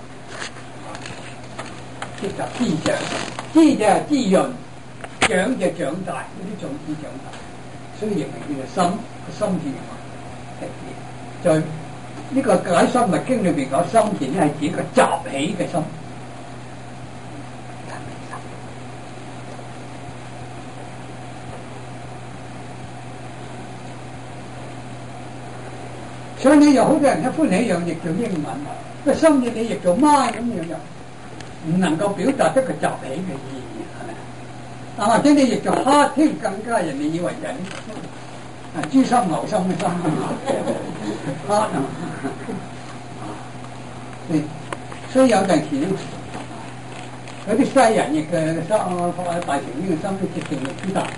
A: 積集滋長，滋就係滋潤，長就長大，呢啲種子長大，所以亦係叫做心，個心字在呢個解心密經裏邊講心字咧，係指一個集起嘅心。所以你有好多人一歡喜一樣譯做英文，個心字你譯做 mind 咁樣又唔能夠表達一個集起嘅意義，係咪？啊，或者你譯做 heart 添，更加人哋以為就係啊豬心牛心嘅心，heart 啊，所以有陣時咧，有啲西人譯嘅心，大乘呢個心都直情係豬大，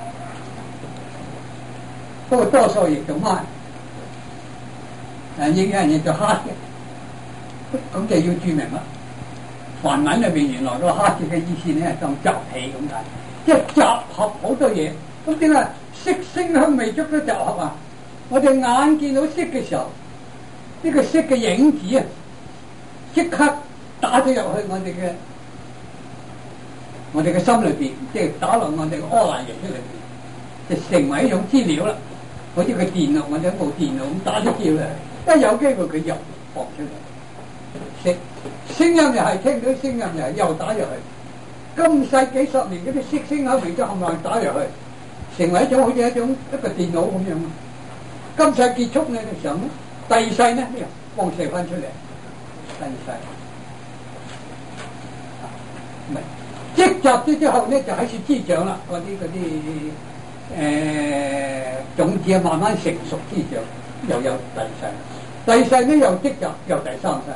A: 不過多數譯做 mind。誒應有人亦就黑嘅，咁就要注明啦。梵文裏邊原來個黑字嘅意思咧係當集起咁解，即係集合好多嘢。咁點解色聲香味觸都集合啊？我哋眼見到色嘅時候， 呢個色嘅影子啊，即刻打咗入去我哋嘅我哋嘅心裏邊，即係打落我哋嘅阿賴耶識裏邊，就成為一種資料啦。好似個電腦或者部電腦咁打啲資料嚟，一有機會佢又放出嚟。聲聲音又係聽到聲音又係又打入去。今世幾十年嗰啲色聲口味都冚唪唥打入去，成為一種好似一種一個電腦咁樣。今世結束呢嘅時候咧，第二世呢又放射翻出嚟，第二世唔係積集咗之後呢，就開始滋長啦。嗰啲嗰啲誒種子啊，慢慢成熟滋長，又有第二世。第二世呢又積集，又第三世。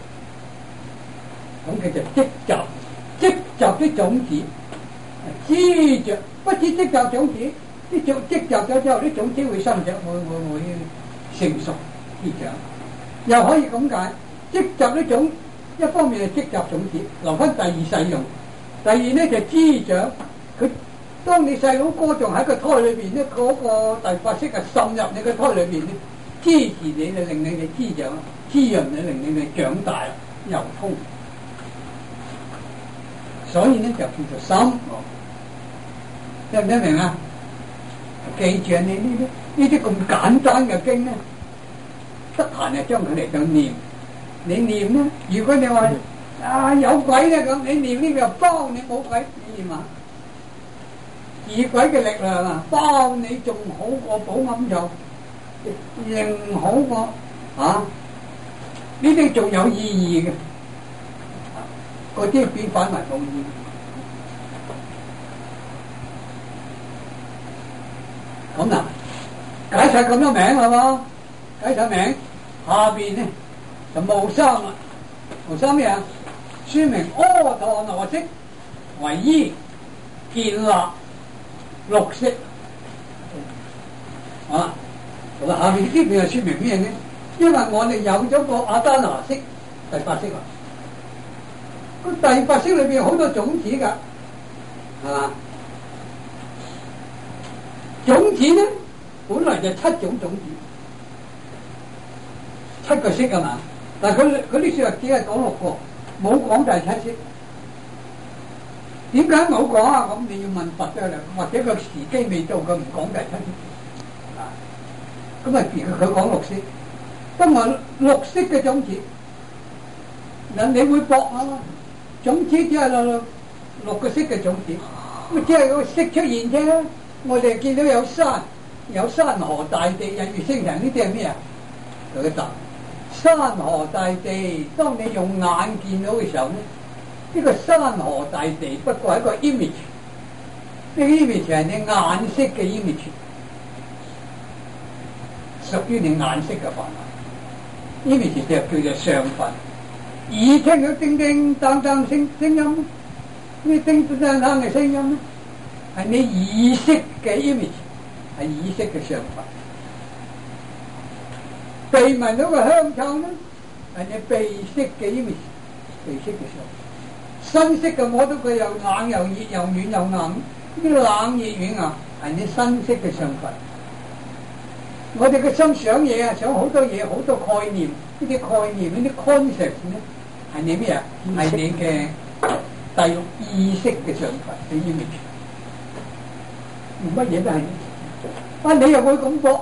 A: 咁佢就積集。積集啲種子，滋長，不止積集種子，啲種積集咗之後，啲種子會生長，會會會成熟滋長。又可以咁解，積集啲種，一方面係積集種子，留翻第二世用；第二咧就滋長。佢當你細佬哥仲喺個胎裏邊咧，嗰、那個第八識啊滲入你個胎裏邊咧，支持你，就令你哋滋長，滋潤你，令你哋長大又通。所以咧就叫做心，聽唔聽明啊？記住你呢啲呢啲咁簡單嘅經咧，得閒就將佢嚟到念。你念咧，如果你話啊有鬼咧咁，你念呢個包你冇鬼，你念下自鬼嘅力量啊，包你仲好過保暗就，仍好過啊！呢啲仲有意義嘅。嗰啲變反為冇意義。咁嗱，解晒咁多名係嘛？解晒名，下邊咧就無三啦。無三咩啊？說明阿陀羅識為依建立六識。啊，咁啊，下邊呢邊又說明咩咧？因為我哋有咗個阿丹拿識，第八識啦。個第八識裏邊好多種子噶，係嘛？種子咧，本來就七種種子，七個識啊嘛。但係佢佢啲說話只係講六個，冇講第七識。點解冇講啊？咁你要問佛啫啦，或者個時機未到，佢唔講第七識。啊，咁啊，佢講六識，今日六識嘅種子，嗱你會搏啊嘛？種子只係六六個識嘅種子，咁即係個識出現啫。我哋見到有山、有山河大地、日月星辰，呢啲係咩啊？有個答。山河大地，當你用眼見到嘅時候咧，呢個山河大地不過係一個 image，呢個 image 係你眼識嘅 image，屬於你眼識嘅範圍。image 就叫做相分。耳聽到叮叮當當聲聲音，呢叮叮當當嘅聲音咧，係你耳識嘅 image， 係耳識嘅相分。鼻聞到個香臭咧，係你鼻識嘅 image， 鼻識嘅相分。身識嘅摸到佢又冷又熱又軟又硬，呢啲冷熱軟啊，係你身識嘅相分。我哋嘅心想嘢啊，想好多嘢，好多概念，呢啲概念呢啲 concept 咧，係你咩啊？係你嘅第六意識嘅相分嘅 image， 乜嘢都係。啊，你又會咁講？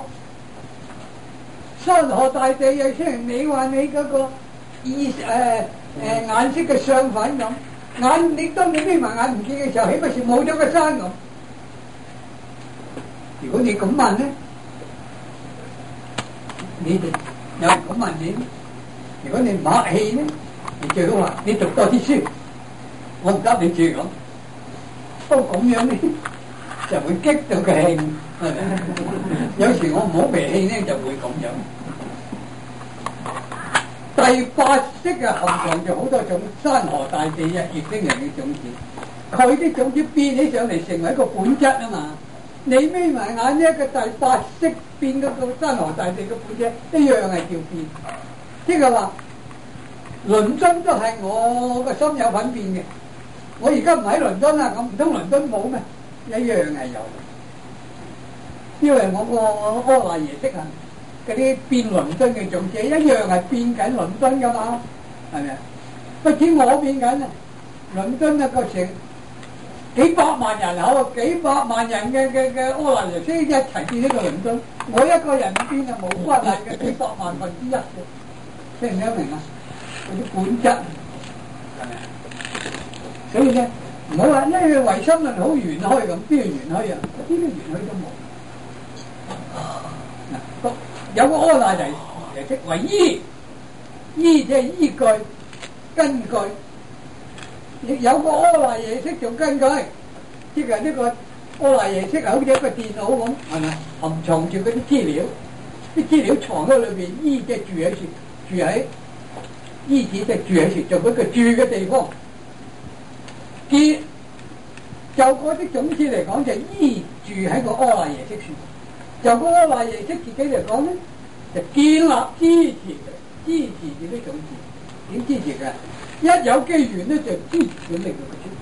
A: 山河大地又雖然你話你嗰個意誒誒、呃呃、眼色嘅相反咁，眼你當你眯埋眼唔見嘅時候，豈不是冇咗個山咁？如果你咁問咧？你哋有人咁問你，如果你唔客氣咧，你最好話你讀多啲書，我唔答你住咁。不過咁樣咧，就會激到佢興。有時我唔好脾氣咧，就會咁樣。第八識嘅含藏就好多種山河大地、日月星辰嘅種子，佢啲種子變起上嚟成為一個本質啊嘛。你眯埋眼呢個第八識變嗰個山河大地嘅本質一樣係叫變，即係話倫敦都係我個心有份變嘅。我而家唔喺倫敦啦，咁唔通倫敦冇咩？一樣係有，因為我個阿賴耶識啊， 嗰啲變倫敦嘅種子一樣係變緊倫敦噶嘛，係咪啊？不止我變緊啊，倫敦啊個成幾百萬人口啊，幾百萬人嘅嘅嘅柯南耶識一齊變呢個倫敦，我一個人變啊冇關係嘅幾百萬分之一嘅，聽唔聽得明啊？嗰啲本質係咪啊？所以咧唔好話因為唯心論好玄開咁，邊個玄開啊？一啲都玄開都冇。嗱，有個柯南耶識為依，依即係依據、根據。亦有個柯南耶識做根據，即係呢個柯南耶識好似一個電腦咁，係咪含藏住嗰啲資料？啲資料藏喺裏邊，依即係住喺處，住喺依字即係住喺處，就嗰個住嘅地方。結就嗰啲種子嚟講，就依住喺個柯南耶識處。就個柯南耶識自己嚟講咧，就建立支持支持住啲種子，點支持嘅？一有機緣咧，就支持佢令到佢出。